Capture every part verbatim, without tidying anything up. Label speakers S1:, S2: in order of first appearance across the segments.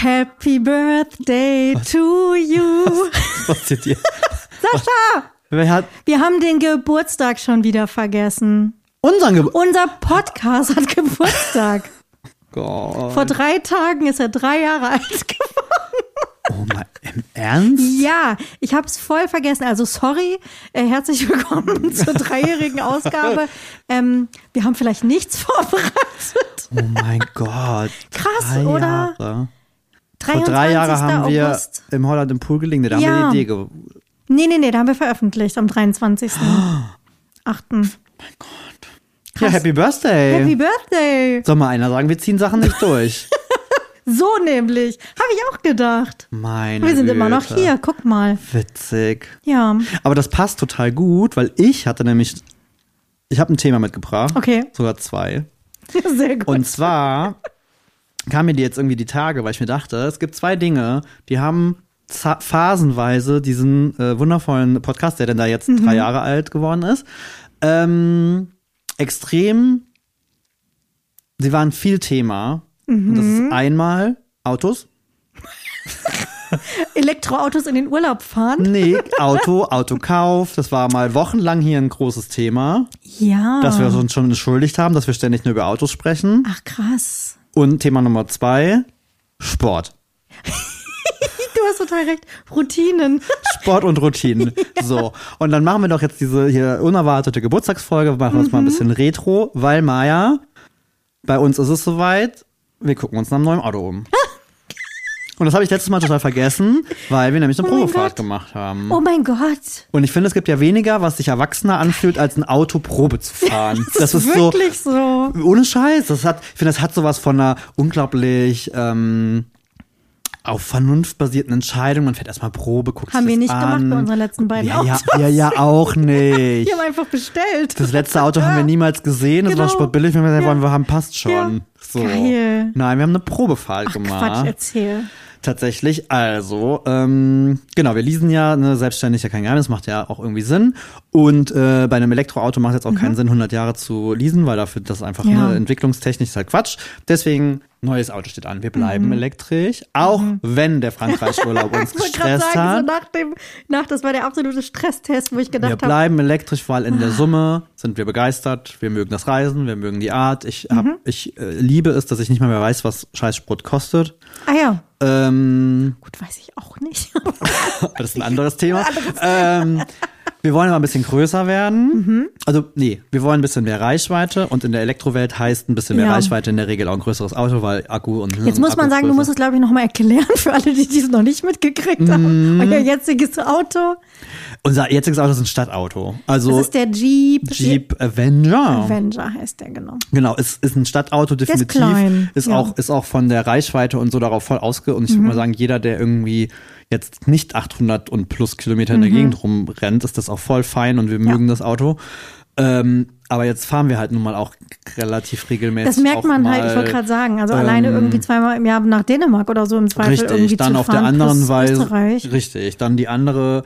S1: Happy Birthday
S2: Was?
S1: to you.
S2: Was passiert dir?
S1: Sascha,
S2: Wer hat
S1: wir haben den Geburtstag schon wieder vergessen.
S2: unseren Geburtstag?
S1: Unser Podcast hat Geburtstag.
S2: Gott.
S1: Vor drei Tagen ist er drei Jahre alt geworden.
S2: Oh mein, im Ernst?
S1: Ja, ich habe es voll vergessen. Also sorry, äh, herzlich willkommen zur dreijährigen Ausgabe. Ähm, wir haben vielleicht nichts vorbereitet.
S2: Oh mein Gott.
S1: Krass,
S2: drei
S1: oder?
S2: Jahre. Vor drei Jahren haben wir
S1: August.
S2: im Holland im Pool gelegen. Da
S1: Ja.
S2: haben wir die Idee ge-
S1: Nee, nee, nee, da haben wir veröffentlicht am dreiundzwanzigsten achten
S2: Ja, Happy Birthday.
S1: Happy Birthday.
S2: Soll mal einer sagen, wir ziehen Sachen nicht durch.
S1: So nämlich. Habe ich auch gedacht.
S2: Meine
S1: Wir sind
S2: Güte.
S1: immer noch hier, guck mal.
S2: Witzig.
S1: Ja,
S2: Aber das passt total gut, weil ich hatte nämlich, ich habe ein Thema mitgebracht.
S1: okay.
S2: Sogar zwei.
S1: Sehr gut.
S2: Und zwar kamen mir die jetzt irgendwie die Tage, weil ich mir dachte, es gibt zwei Dinge, die haben za- phasenweise diesen äh, wundervollen Podcast, der denn da jetzt
S1: Mhm.
S2: drei Jahre alt geworden ist, ähm, extrem, sie waren viel Thema. Und das
S1: Mhm.
S2: ist einmal Autos.
S1: Elektroautos in den Urlaub fahren?
S2: Nee, Auto, Autokauf. Das war mal wochenlang hier ein großes Thema,
S1: Ja.
S2: dass wir uns schon entschuldigt haben, dass wir ständig nur über Autos sprechen.
S1: Ach, krass.
S2: Und Thema Nummer zwei, Sport.
S1: Du hast total recht. Routinen.
S2: Sport und Routinen. So. Und dann machen wir doch jetzt diese hier unerwartete Geburtstagsfolge, wir machen uns mal ein bisschen Retro, weil Maja, bei uns ist es soweit, wir gucken uns nach einem neuen Auto um. Und das habe ich letztes Mal total vergessen, weil wir nämlich eine
S1: Oh mein
S2: Probefahrt
S1: Gott.
S2: gemacht haben.
S1: Oh mein Gott.
S2: Und ich finde, es gibt ja weniger, was sich erwachsener anfühlt, als ein Auto Probe zu fahren.
S1: Das, ist wirklich so.
S2: Ohne Scheiß. Das hat, ich finde, das hat sowas von einer unglaublich ähm, auf Vernunft basierten Entscheidung. Man fährt erstmal Probe, guckt
S1: Haben
S2: sich
S1: wir
S2: das
S1: nicht
S2: an.
S1: gemacht bei unseren letzten beiden
S2: ja,
S1: Autos.
S2: ja, ja, ja, auch nicht.
S1: Wir haben einfach bestellt.
S2: Das letzte Auto haben wir niemals gesehen. Das
S1: Genau.
S2: war sportbillig. Wenn wir sagen
S1: Ja.
S2: wollen, wir haben, passt schon.
S1: Ja.
S2: So.
S1: Geil.
S2: Nein, wir haben eine Probefahrt
S1: Ach,
S2: gemacht.
S1: Quatsch, erzähl.
S2: Tatsächlich, also, ähm, genau, wir leasen ja, ne, selbstständig ja kein Geheimnis, macht ja auch irgendwie Sinn. Und äh, bei einem Elektroauto macht es jetzt auch keinen Sinn, hundert Jahre zu leasen, weil dafür das einfach
S1: Ja.
S2: eine entwicklungstechnisch ist halt Quatsch. Deswegen, neues Auto steht an. Wir bleiben elektrisch, auch wenn der Frankreich-Urlaub uns
S1: Ich wollte gerade
S2: gestresst
S1: sagen,
S2: hat.
S1: so nach dem, nach, das war der absolute Stresstest, wo ich gedacht
S2: Wir
S1: habe,
S2: bleiben elektrisch, weil in der Summe sind wir begeistert. Wir mögen das Reisen, wir mögen die Art. Ich hab, ich äh, liebe es, dass ich nicht mal mehr weiß, was Scheißsprit kostet.
S1: ah ja,
S2: Ähm,
S1: gut, weiß ich auch nicht.
S2: das ist ein anderes Thema. Ähm, wir wollen aber ein bisschen größer werden. Also, nee, wir wollen ein bisschen mehr Reichweite und in der Elektrowelt heißt ein bisschen mehr
S1: Ja.
S2: Reichweite in der Regel auch ein größeres Auto, weil Akku und
S1: Jetzt muss man sagen, du musst es, glaube ich, nochmal erklären für alle, die dies noch nicht mitgekriegt haben. Euer jetziges Auto,
S2: Unser jetziges Auto ist ein Stadtauto. Also
S1: das ist der Jeep.
S2: Jeep Avenger.
S1: Avenger heißt der, genau.
S2: Genau, es ist ein Stadtauto definitiv.
S1: klein,
S2: ist
S1: ja.
S2: auch ist auch von der Reichweite und so darauf voll ausge und ich würde mal sagen, jeder, der irgendwie jetzt nicht achthundert und plus Kilometer in der Gegend rumrennt, ist das auch voll fein und wir mögen das Auto. Ähm, aber jetzt fahren wir halt nun mal auch relativ regelmäßig.
S1: Das merkt
S2: auch
S1: man
S2: mal,
S1: halt, ich wollte gerade sagen, also
S2: ähm,
S1: alleine irgendwie zweimal im Jahr nach Dänemark oder so im Zweifel
S2: Richtig,
S1: irgendwie
S2: dann
S1: zu
S2: auf
S1: fahren,
S2: der anderen
S1: plus
S2: Weise.
S1: Österreich.
S2: Richtig, dann die andere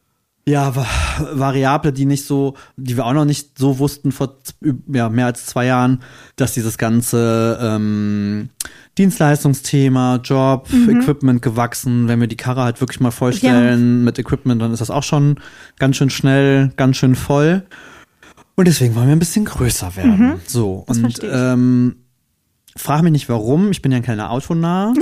S2: ja, Va- Variable, die nicht so, die wir auch noch nicht so wussten vor z- ja, mehr als zwei Jahren, dass dieses ganze ähm, Dienstleistungsthema, Job,
S1: Mhm.
S2: Equipment gewachsen. Wenn wir die Karre halt wirklich mal vollstellen mit Equipment, dann ist das auch schon ganz schön schnell, ganz schön voll. Und deswegen wollen wir ein bisschen größer werden. So,
S1: das
S2: und
S1: verstehe ich.
S2: ähm, frag mich nicht warum, ich bin ja ein kleiner Autonah.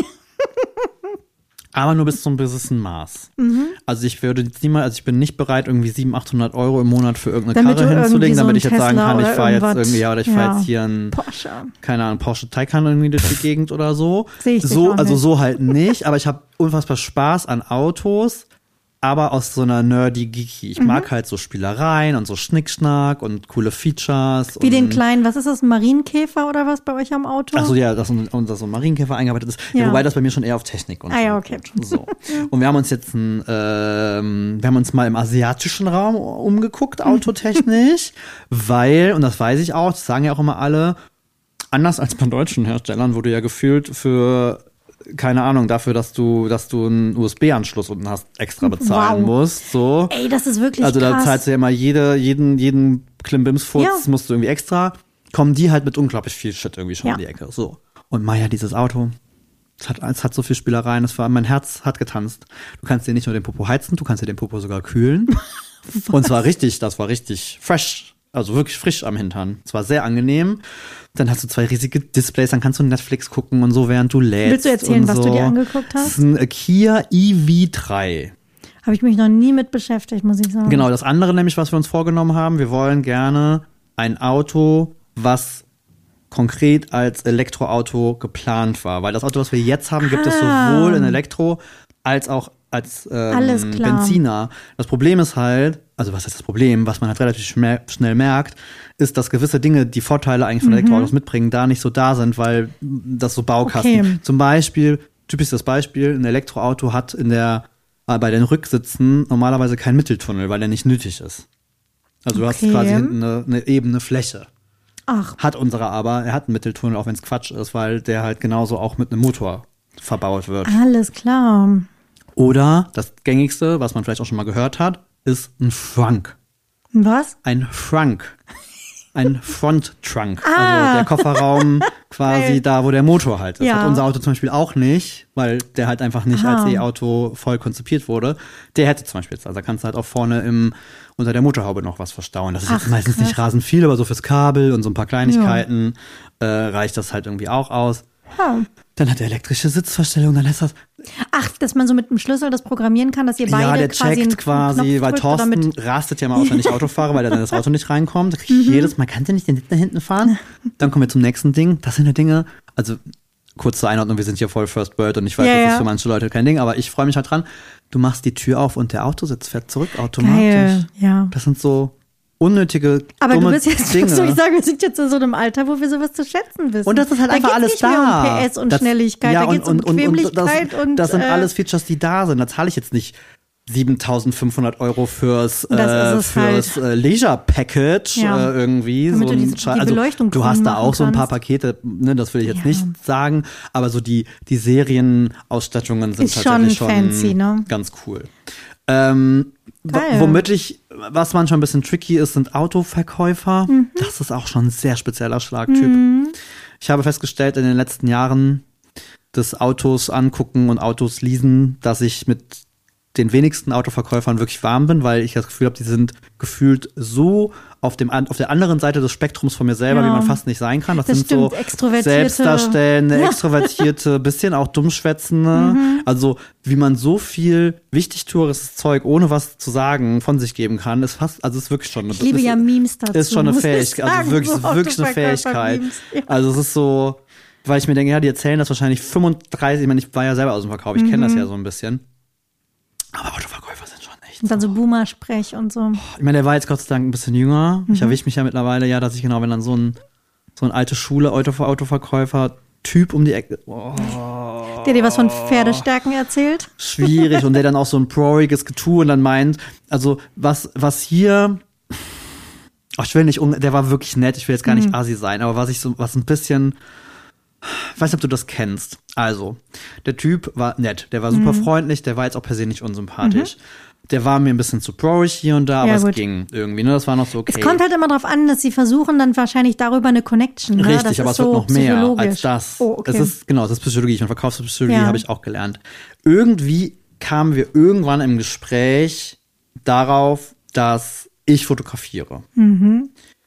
S2: Aber nur bis zu einem gewissen Maß.
S1: Mhm.
S2: Also ich würde jetzt niemals, also ich bin nicht bereit, irgendwie siebenhundert, achthundert Euro im Monat für irgendeine
S1: Damit
S2: Karre
S1: du irgendwie
S2: hinzulegen,
S1: so
S2: damit
S1: einen
S2: ich jetzt sagen
S1: Tesla
S2: kann, ich
S1: oder
S2: fahre jetzt
S1: irgendwas-
S2: irgendwie, ja, oder ich
S1: ja.
S2: fahre jetzt hier ein,
S1: Porsche.
S2: keine Ahnung, Porsche Taycan irgendwie durch die Gegend oder so.
S1: Sehe ich dich
S2: so,
S1: auch
S2: also
S1: nicht.
S2: so halt nicht, aber ich habe unfassbar Spaß an Autos, aber aus so einer nerdy Geeky. Ich
S1: Mhm.
S2: mag halt so Spielereien und so Schnickschnack und coole Features.
S1: Wie
S2: und
S1: den kleinen, was ist das, ein Marienkäfer oder was bei euch am Auto?
S2: Ach so, ja, dass un- unser so ein Marienkäfer eingearbeitet ist. Ja.
S1: Ja.
S2: Wobei das bei mir schon eher auf Technik und
S1: Ah
S2: so
S1: ja, okay.
S2: geht. So. Und wir haben uns jetzt ein, ähm, wir haben uns mal im asiatischen Raum umgeguckt, autotechnisch, weil, und das weiß ich auch, das sagen ja auch immer alle, anders als bei deutschen Herstellern, wo du ja gefühlt für keine Ahnung, dafür, dass du, dass du einen U S B-Anschluss unten hast, extra bezahlen
S1: Wow.
S2: musst, so.
S1: Ey, das ist wirklich
S2: Also da
S1: krass.
S2: zahlst du ja immer jede, jeden, jeden Klimbimsfurz,
S1: Ja.
S2: musst du irgendwie extra, kommen die halt mit unglaublich viel Shit irgendwie schon
S1: Ja.
S2: um die Ecke. So. Und Maya, dieses Auto, Es hat, es hat so viel Spielereien, es war, mein Herz hat getanzt. Du kannst dir nicht nur den Popo heizen, du kannst dir den Popo sogar kühlen. Und zwar richtig, das war richtig fresh, also wirklich frisch am Hintern. Es war sehr angenehm. Dann hast du zwei riesige Displays, dann kannst du Netflix gucken und so, während du lädst.
S1: Willst du erzählen,
S2: und
S1: was
S2: so.
S1: du dir angeguckt hast?
S2: Das ist ein Kia E V drei.
S1: Habe ich mich noch nie mit beschäftigt, muss ich sagen.
S2: Genau, das andere nämlich, was wir uns vorgenommen haben, wir wollen gerne ein Auto, was konkret als Elektroauto geplant war. Weil das Auto, was wir jetzt haben, gibt ah. es sowohl in Elektro als auch als ähm, Benziner. Das Problem ist halt, also was ist das Problem, was man halt relativ schnell, schnell merkt, ist, dass gewisse Dinge, die Vorteile eigentlich von mhm. Elektroautos mitbringen, da nicht so da sind, weil das so Baukasten. Okay. Zum Beispiel, typisches Beispiel, ein Elektroauto hat in der äh, bei den Rücksitzen normalerweise keinen Mitteltunnel, weil der nicht nötig ist. Also du okay. hast quasi hinten eine, eine ebene Fläche.
S1: Ach.
S2: Hat unsere aber, er hat einen Mitteltunnel, auch wenn es Quatsch ist, weil der halt genauso auch mit einem Motor verbaut wird.
S1: Alles klar.
S2: Oder das gängigste, was man vielleicht auch schon mal gehört hat, ist ein Frunk.
S1: Was?
S2: Ein Frunk. Ein Front-Trunk.
S1: Ah.
S2: Also der Kofferraum quasi hey. da, wo der Motor halt ist.
S1: Ja.
S2: Hat unser Auto zum Beispiel auch nicht, weil der halt einfach nicht
S1: Aha.
S2: als E-Auto voll konzipiert wurde. Der hätte zum Beispiel jetzt, also da kannst du halt auch vorne im, unter der Motorhaube noch was verstauen. Das ist
S1: Ach,
S2: jetzt meistens
S1: krass.
S2: nicht rasend viel, aber so fürs Kabel und so ein paar Kleinigkeiten ja. äh, reicht das halt irgendwie auch aus.
S1: Ja.
S2: Dann hat er elektrische Sitzverstellung, dann lässt das.
S1: Ach, dass man so mit dem Schlüssel das programmieren kann, dass ihr beide
S2: ja, der
S1: quasi
S2: checkt quasi, weil Thorsten rastet ja mal aus, wenn ich Auto fahre, weil er dann das Auto nicht reinkommt. Da krieg ich mhm. jedes Mal, kannst du nicht den Sitz da hinten fahren? Dann kommen wir zum nächsten Ding. Das sind ja Dinge, also kurz zur Einordnung, wir sind hier voll First Bird und ich weiß,
S1: ja,
S2: das
S1: ja.
S2: ist für manche Leute kein Ding, aber ich freue mich halt dran. Du machst die Tür auf und der Autositz fährt zurück automatisch.
S1: Geil, ja.
S2: Das sind so unnötige,
S1: aber
S2: dumme
S1: du bist jetzt,
S2: Dinge.
S1: soll ich sagen, wir sind jetzt in so einem Alter, wo wir sowas zu schätzen wissen.
S2: Und das ist halt
S1: da
S2: einfach alles
S1: nicht
S2: da.
S1: Mehr um P S und
S2: das,
S1: Schnelligkeit,
S2: ja,
S1: da geht es um
S2: und, und,
S1: Bequemlichkeit und,
S2: und das, das sind
S1: äh,
S2: alles Features, die da sind. Da zahle ich jetzt nicht siebentausendfünfhundert Euro fürs,
S1: das
S2: äh,
S1: ist
S2: fürs
S1: halt.
S2: äh, Leisure-Package
S1: Ja.
S2: äh, irgendwie.
S1: Damit
S2: so
S1: du
S2: ein
S1: die, die
S2: also,
S1: Beleuchtung
S2: du hast da auch so ein paar
S1: kannst.
S2: Pakete, ne, das will ich jetzt
S1: Ja.
S2: nicht sagen, aber so die, die Serienausstattungen sind
S1: Ist
S2: tatsächlich
S1: schon
S2: schon
S1: fancy, ne?
S2: ganz cool. Ähm, w- womit ich, was manchmal ein bisschen tricky ist, sind Autoverkäufer. Mhm. Das ist auch schon ein sehr spezieller Schlagtyp.
S1: Mhm.
S2: Ich habe festgestellt in den letzten Jahren des Autos angucken und Autos leasen, dass ich mit den wenigsten Autoverkäufern wirklich warm bin, weil ich das Gefühl habe, die sind gefühlt so auf dem auf der anderen Seite des Spektrums von mir selber,
S1: Ja.
S2: wie man fast nicht sein kann. Das,
S1: Das
S2: sind
S1: stimmt,
S2: so
S1: extrovertierte-
S2: selbstdarstellende,
S1: Ja.
S2: extrovertierte, bisschen auch dummschwätzende.
S1: Mhm.
S2: Also wie man so viel wichtigtueres Zeug ohne was zu sagen von sich geben kann, ist fast, also ist wirklich schon.
S1: Ich liebe
S2: ist,
S1: ja Memes dazu.
S2: Ist schon eine
S1: muss ich
S2: Fähigkeit, also
S1: sagen,
S2: wirklich,
S1: so
S2: wirklich eine Fähigkeit.
S1: Autoverkäufer-Memes. Ja.
S2: Also es ist so, weil ich mir denke, ja, die erzählen das wahrscheinlich fünfunddreißig, ich meine, ich war ja selber aus dem Verkauf, ich kenne das ja so ein bisschen. Aber Autoverkäufer sind schon echt.
S1: Und dann so Boomer-Sprech und so.
S2: Ich meine, der war jetzt Gott sei Dank ein bisschen jünger.
S1: Mhm.
S2: Ich erwische mich ja mittlerweile, ja, dass ich genau, wenn dann so ein, so ein alte Schule Auto, Autoverkäufer-Typ um die Ecke. Oh,
S1: Der dir was von Pferdestärken erzählt?
S2: schwierig. Und der dann auch so ein proiges Getue und dann meint, also was, was hier. Oh, ich will nicht, un- der war wirklich nett, ich will jetzt gar nicht
S1: Mhm.
S2: assi sein, aber was ich so, was ein bisschen. Ich weiß nicht, ob du das kennst. Also, der Typ war nett, der war super
S1: Mhm.
S2: freundlich, der war jetzt auch per se nicht unsympathisch. Der war mir ein bisschen zu proig hier und da, aber
S1: Ja,
S2: es
S1: gut.
S2: ging irgendwie, ne? Das war noch so okay.
S1: Es kommt halt immer darauf an, dass sie versuchen dann wahrscheinlich darüber eine Connection. Ne?
S2: Richtig,
S1: das
S2: aber
S1: ist
S2: es wird
S1: so
S2: noch mehr
S1: psychologisch.
S2: als das.
S1: Oh, okay.
S2: Es ist, genau, das ist Psychologie. Ich meine, Verkaufspsychologie
S1: Ja.
S2: habe ich auch gelernt. Irgendwie kamen wir irgendwann im Gespräch darauf, dass ich fotografiere.
S1: Mhm.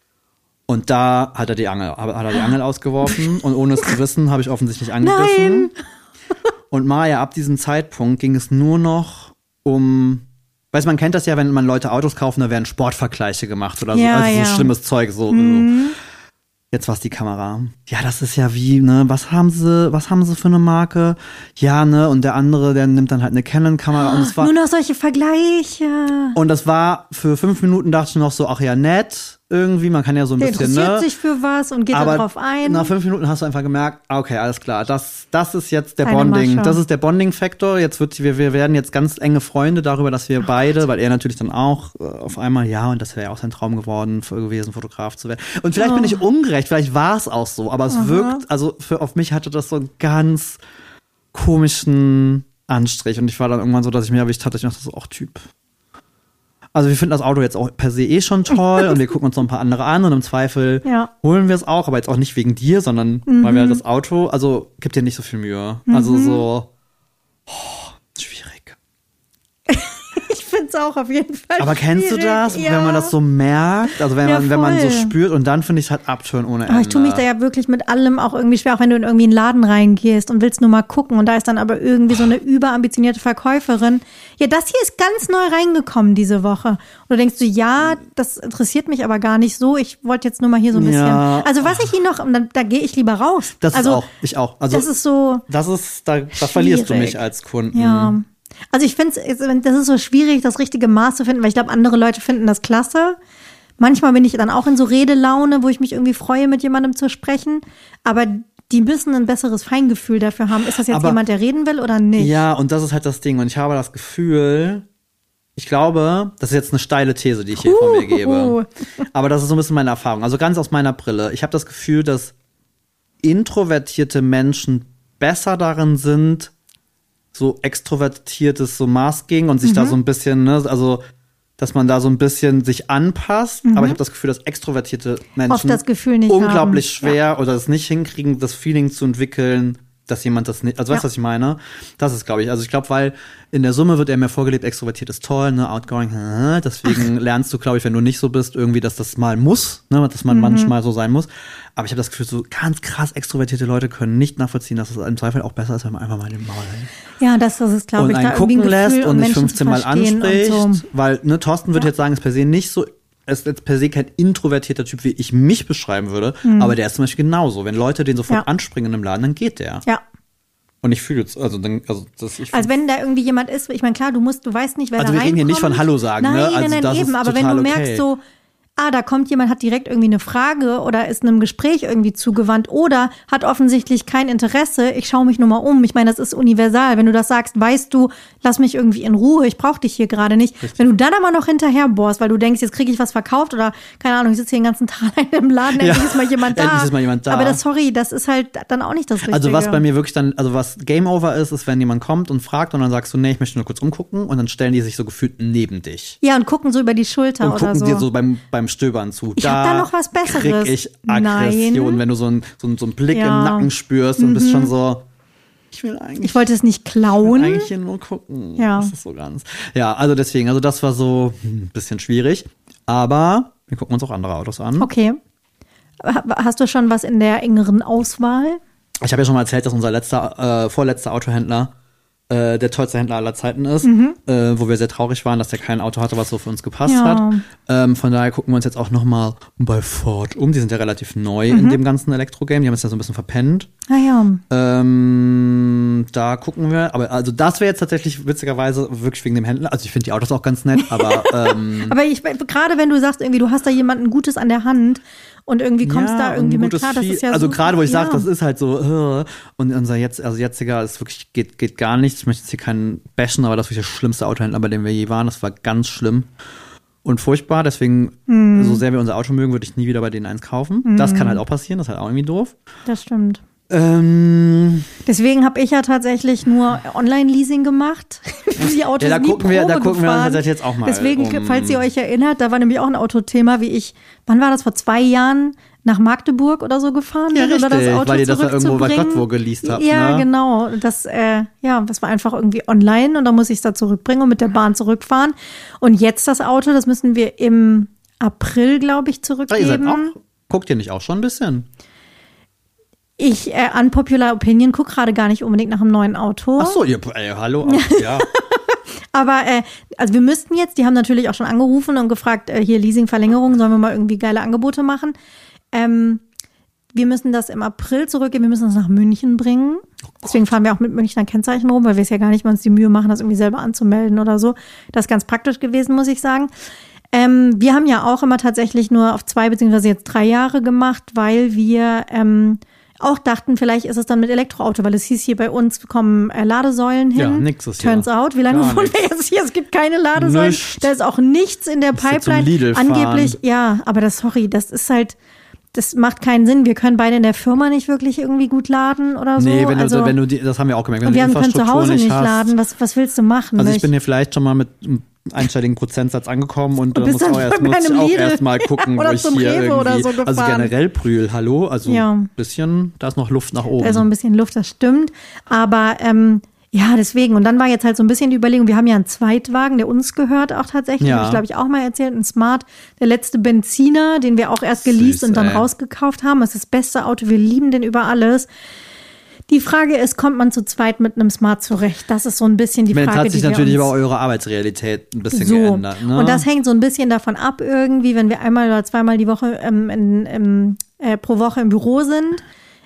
S2: Und da hat er die Angel, hat er die Angel ausgeworfen und ohne es zu wissen, habe ich offensichtlich angegriffen.
S1: Nein!
S2: Und Maja, ab diesem Zeitpunkt ging es nur noch um, weiß man kennt das ja, wenn man Leute Autos kaufen, da werden Sportvergleiche gemacht oder so,
S1: Ja,
S2: also
S1: ja.
S2: so schlimmes Zeug, so.
S1: Mhm.
S2: so. Jetzt war's die Kamera. Ja, das ist ja wie, ne, was haben sie, was haben sie für eine Marke? Ja, ne, und der andere, der nimmt dann halt eine Canon-Kamera und es war,
S1: Nur noch solche Vergleiche.
S2: und das war für fünf Minuten dachte ich noch so, ach ja, nett, irgendwie, man kann ja so ein
S1: Der
S2: bisschen,
S1: interessiert
S2: ne.
S1: sich für was und geht
S2: Aber
S1: darauf ein.
S2: nach fünf Minuten hast du einfach gemerkt, okay, alles klar, das, das ist jetzt der
S1: Eine
S2: Bonding,
S1: Masche.
S2: das ist der Bonding-Faktor. Jetzt wird, wir, wir werden jetzt ganz enge Freunde darüber, dass wir beide, weil er natürlich dann auch äh, auf einmal, ja, und das wäre ja auch sein Traum geworden, für- gewesen, Fotograf zu werden. Und vielleicht
S1: Oh.
S2: bin ich ungerecht, vielleicht war es auch so, aber es
S1: Aha.
S2: wirkt, also für, auf mich hatte das so einen ganz komischen Anstrich und ich war dann irgendwann so, dass ich mir erwischt hatte, ich dachte so, ach Typ. Also wir finden das Auto jetzt auch per se eh schon toll und wir gucken uns noch ein paar andere an und im Zweifel
S1: Ja.
S2: holen wir es auch, aber jetzt auch nicht wegen dir, sondern
S1: Mhm.
S2: weil wir halt das Auto, also gibt dir nicht so viel Mühe.
S1: Mhm.
S2: Also so oh, schwierig.
S1: Ich finde es auch auf jeden Fall
S2: Aber kennst du
S1: schwierig.
S2: das,
S1: Ja.
S2: wenn man das so merkt? Also wenn
S1: Ja,
S2: man, wenn man so
S1: voll.
S2: spürt und dann finde ich es halt Abturn ohne Ende.
S1: Aber ich tue mich da ja wirklich mit allem auch irgendwie schwer, auch wenn du in irgendwie einen Laden reingehst und willst nur mal gucken und da ist dann aber irgendwie so eine überambitionierte Verkäuferin. Ja, das hier ist ganz neu reingekommen diese Woche. Und du denkst so, ja, das interessiert mich aber gar nicht so. Ich wollte jetzt nur mal hier so ein bisschen.
S2: Ja.
S1: Also was ich hier noch, da, da gehe ich lieber raus.
S2: Das
S1: also,
S2: ist auch, ich auch. Also
S1: das ist so.
S2: das ist, da, da verlierst du mich
S1: schwierig.
S2: als Kunden.
S1: Ja. Also ich finde es, das ist so schwierig, das richtige Maß zu finden, weil ich glaube, andere Leute finden das klasse. Manchmal bin ich dann auch in so Redelaune, wo ich mich irgendwie freue, mit jemandem zu sprechen. Aber die müssen ein besseres Feingefühl dafür haben. Ist das jetzt
S2: Aber-
S1: jemand, der reden will oder nicht?
S2: Ja, und das ist halt das Ding. Und ich habe das Gefühl, ich glaube, das ist jetzt eine steile These, die ich hier von mir gebe. Aber das ist so ein bisschen meine Erfahrung. Also ganz aus meiner Brille. Ich habe das Gefühl, dass introvertierte Menschen besser darin sind, so extrovertiertes so Masking und sich
S1: Mhm.
S2: da so ein bisschen, ne, also dass man da so ein bisschen sich anpasst. Aber ich habe das Gefühl, dass extrovertierte Menschen
S1: Oft das Gefühl nicht
S2: unglaublich
S1: haben.
S2: schwer oder es nicht hinkriegen, das Feeling zu entwickeln, dass jemand das nicht, also weißt du,
S1: Ja.
S2: was ich meine? Das ist, glaube ich, also ich glaube, weil in der Summe wird er mir vorgelebt, extrovertiert ist toll, ne, outgoing, äh, deswegen lernst du, glaube ich, wenn du nicht so bist, irgendwie, dass das mal muss, ne, dass man
S1: Mhm.
S2: manchmal so sein muss. Aber ich habe das Gefühl, so ganz krass extrovertierte Leute können nicht nachvollziehen, dass es im Zweifel auch besser ist, wenn man einfach mal den Maul hält.
S1: Ja, das, das ist, glaube
S2: Und
S1: ich,
S2: einen
S1: da irgendwie
S2: gucken
S1: ein Gefühl,
S2: lässt
S1: um
S2: und nicht
S1: Menschen
S2: fünfzehn
S1: zu
S2: Mal
S1: verstehen
S2: anspricht,
S1: und so.
S2: weil, ne, Thorsten würde
S1: Ja.
S2: jetzt sagen, ist per se nicht so, ist jetzt per se kein introvertierter Typ, wie ich mich beschreiben würde, aber der ist zum Beispiel genauso. Wenn Leute den sofort
S1: Mhm. Ja.
S2: anspringen im Laden, dann geht der.
S1: Ja.
S2: Und ich fühle jetzt, also, dann, also das, ich
S1: Als wenn da irgendwie jemand ist, ich meine, klar, du musst, du weißt nicht, wer
S2: Also
S1: da
S2: wir reden hier nicht
S1: reinkommt.
S2: von Hallo sagen,
S1: nein,
S2: ne? Also
S1: Nein, nein,
S2: das
S1: eben,
S2: ist
S1: aber wenn
S2: total
S1: du merkst
S2: okay.
S1: so, ah, da kommt jemand, hat direkt irgendwie eine Frage oder ist einem Gespräch irgendwie zugewandt oder hat offensichtlich kein Interesse, ich schaue mich nur mal um. Ich meine, das ist universal. Wenn du das sagst, weißt du, lass mich irgendwie in Ruhe, ich brauche dich hier gerade nicht.
S2: Richtig.
S1: Wenn du dann aber noch hinterher bohrst, weil du denkst, jetzt kriege ich was verkauft oder, keine Ahnung, ich sitze hier den ganzen Tag im Laden, endlich
S2: Ja.
S1: ist mal jemand da.
S2: Endlich ist mal jemand da.
S1: Aber das, sorry, das ist halt dann auch nicht das Richtige.
S2: Also was bei mir wirklich dann, also was Game Over ist, ist, wenn jemand kommt und fragt und dann sagst du, nee, ich möchte nur kurz umgucken und dann stellen die sich so gefühlt neben dich.
S1: Ja, und gucken so über die Schulter
S2: Und
S1: oder
S2: gucken
S1: so.
S2: dir so beim, beim Stöbern zu.
S1: Ich hab da noch was Besseres.
S2: Krieg ich Aggression,
S1: Nein.
S2: wenn du so einen so einen- so einen Blick
S1: Ja.
S2: im Nacken spürst und bist schon so, ich will eigentlich,
S1: Ich wollte es nicht
S2: ich
S1: klauen.
S2: will eigentlich hier nur gucken.
S1: Ja.
S2: Das ist so ganz. Ja, also deswegen, also das war so ein bisschen schwierig. Aber wir gucken uns auch andere Autos an.
S1: Okay. Ha- Hast du schon was in der engeren Auswahl?
S2: Ich habe ja schon mal erzählt, dass unser letzter, äh, vorletzter Autohändler äh, der tollste Händler aller Zeiten ist, äh, wo wir sehr traurig waren, dass der kein Auto hatte, was so für uns gepasst
S1: Ja.
S2: hat. Ähm, von daher gucken wir uns jetzt auch noch mal bei Ford um. Die sind ja relativ neu in dem ganzen Elektro-Game. Die haben es ja so ein bisschen verpennt.
S1: Ah ja.
S2: Ähm, da gucken wir. Aber also das wäre jetzt tatsächlich witzigerweise wirklich wegen dem Händler. Also ich finde die Autos auch ganz nett, aber ähm,
S1: Aber ich gerade wenn du sagst, irgendwie, du hast da jemanden Gutes an der Hand und irgendwie kommst
S2: ja,
S1: da irgendwie
S2: und ein
S1: mit
S2: gutes
S1: klar, das
S2: Feel-
S1: ist ja
S2: also
S1: super.
S2: gerade wo ich
S1: ja.
S2: sage, das ist halt so äh, und unser jetzt also jetziger ist wirklich geht geht gar nichts. Ich möchte jetzt hier keinen bashen, aber das war der schlimmste Autohändler, bei dem wir je waren. Das war ganz schlimm und furchtbar. Deswegen
S1: Hm.
S2: so sehr wir unser Auto mögen, würde ich nie wieder bei denen eins kaufen. Das kann halt auch passieren. Das ist halt auch irgendwie doof.
S1: Das stimmt.
S2: Ähm,
S1: Deswegen habe ich ja tatsächlich nur Online-Leasing gemacht. Die Autos
S2: Ja, da
S1: nie
S2: gucken wir- da
S1: Probe
S2: gucken wir uns
S1: gefahren.
S2: tatsächlich jetzt auch mal
S1: Deswegen,
S2: um-
S1: falls ihr euch erinnert, da war nämlich auch ein Autothema, wie ich, wann war das, vor zwei Jahren nach Magdeburg oder so gefahren
S2: Ja,
S1: bin, oder das
S2: richtig,
S1: Auto
S2: weil ihr das ja irgendwo bei
S1: zurückzubringen.
S2: Gott wo geleast habt,
S1: Ja,
S2: ne?
S1: genau. Das, äh, ja, das war einfach irgendwie online und dann muss ich es da zurückbringen und mit der Bahn zurückfahren. Und jetzt das Auto, das müssen wir im April, glaube ich,
S2: ah, ihr seid
S1: zurückgeben.
S2: auch, guckt ihr nicht auch schon ein bisschen?
S1: Ich, äh, unpopular Opinion, guck gerade gar nicht unbedingt nach einem neuen Auto.
S2: Ach so, ihr, ey, hallo, ach, ja.
S1: Aber äh, also wir müssten jetzt, die haben natürlich auch schon angerufen und gefragt, äh, hier Leasingverlängerung, sollen wir mal irgendwie geile Angebote machen. Ähm, wir müssen das im April zurückgeben, wir müssen das nach München bringen. Deswegen fahren wir auch mit Münchner Kennzeichen rum, weil wir es ja gar nicht mal uns die Mühe machen, das irgendwie selber anzumelden oder so. Das ist ganz praktisch gewesen, muss ich sagen. Ähm, wir haben ja auch immer tatsächlich nur auf zwei beziehungsweise jetzt drei Jahre gemacht, weil wir ähm, auch dachten, vielleicht ist es dann mit Elektroauto, weil es hieß hier bei uns kommen äh, Ladesäulen hin.
S2: Ja, nix ist hier.
S1: Turns out, wie lange
S2: Gar
S1: wohnen wir
S2: nix.
S1: jetzt hier? Es gibt keine Ladesäulen.
S2: Nichts.
S1: Da ist auch nichts in der
S2: Musst du zum
S1: Pipeline.
S2: Lidl fahren.
S1: Angeblich, ja, aber das, sorry, das ist halt, das macht keinen Sinn. Wir können beide in der Firma nicht wirklich irgendwie gut laden oder so.
S2: Nee, wenn du,
S1: also,
S2: wenn du die, das haben wir auch gemerkt, wenn
S1: und
S2: du
S1: wir
S2: die
S1: können zu
S2: Infrastruktur
S1: Hause nicht
S2: hast.
S1: laden. Was, was willst du machen?
S2: Also ich
S1: nicht?
S2: bin hier vielleicht schon mal mit ein einstelligen Prozentsatz angekommen und, und
S1: da
S2: muss auch erst, muss ich auch erst mal gucken,
S1: oder
S2: wo ich
S1: zum
S2: hier
S1: Rewe
S2: irgendwie,
S1: oder so
S2: also
S1: gefahren.
S2: generell Brühl, hallo, also
S1: Ja.
S2: ein bisschen, da ist noch Luft nach oben.
S1: Da ist so ein bisschen Luft, das stimmt. Aber ähm, ja, deswegen. Und dann war jetzt halt so ein bisschen die Überlegung, wir haben ja einen Zweitwagen, der uns gehört auch tatsächlich.
S2: Ja.
S1: Habe ich, glaube ich, auch mal erzählt. Ein Smart, der letzte Benziner, den wir auch erst geleast
S2: Süß,
S1: und dann
S2: ey.
S1: rausgekauft haben. Das ist das beste Auto, wir lieben den über alles. Die Frage ist, kommt man zu zweit mit einem Smart zurecht? Das ist so ein bisschen die
S2: Ich meine,
S1: Frage,
S2: jetzt hat sich
S1: die wir
S2: natürlich
S1: uns
S2: aber eure Arbeitsrealität ein bisschen
S1: so.
S2: geändert. Ne?
S1: Und das hängt so ein bisschen davon ab irgendwie, wenn wir einmal oder zweimal die Woche ähm, in, im, äh, pro Woche im Büro sind.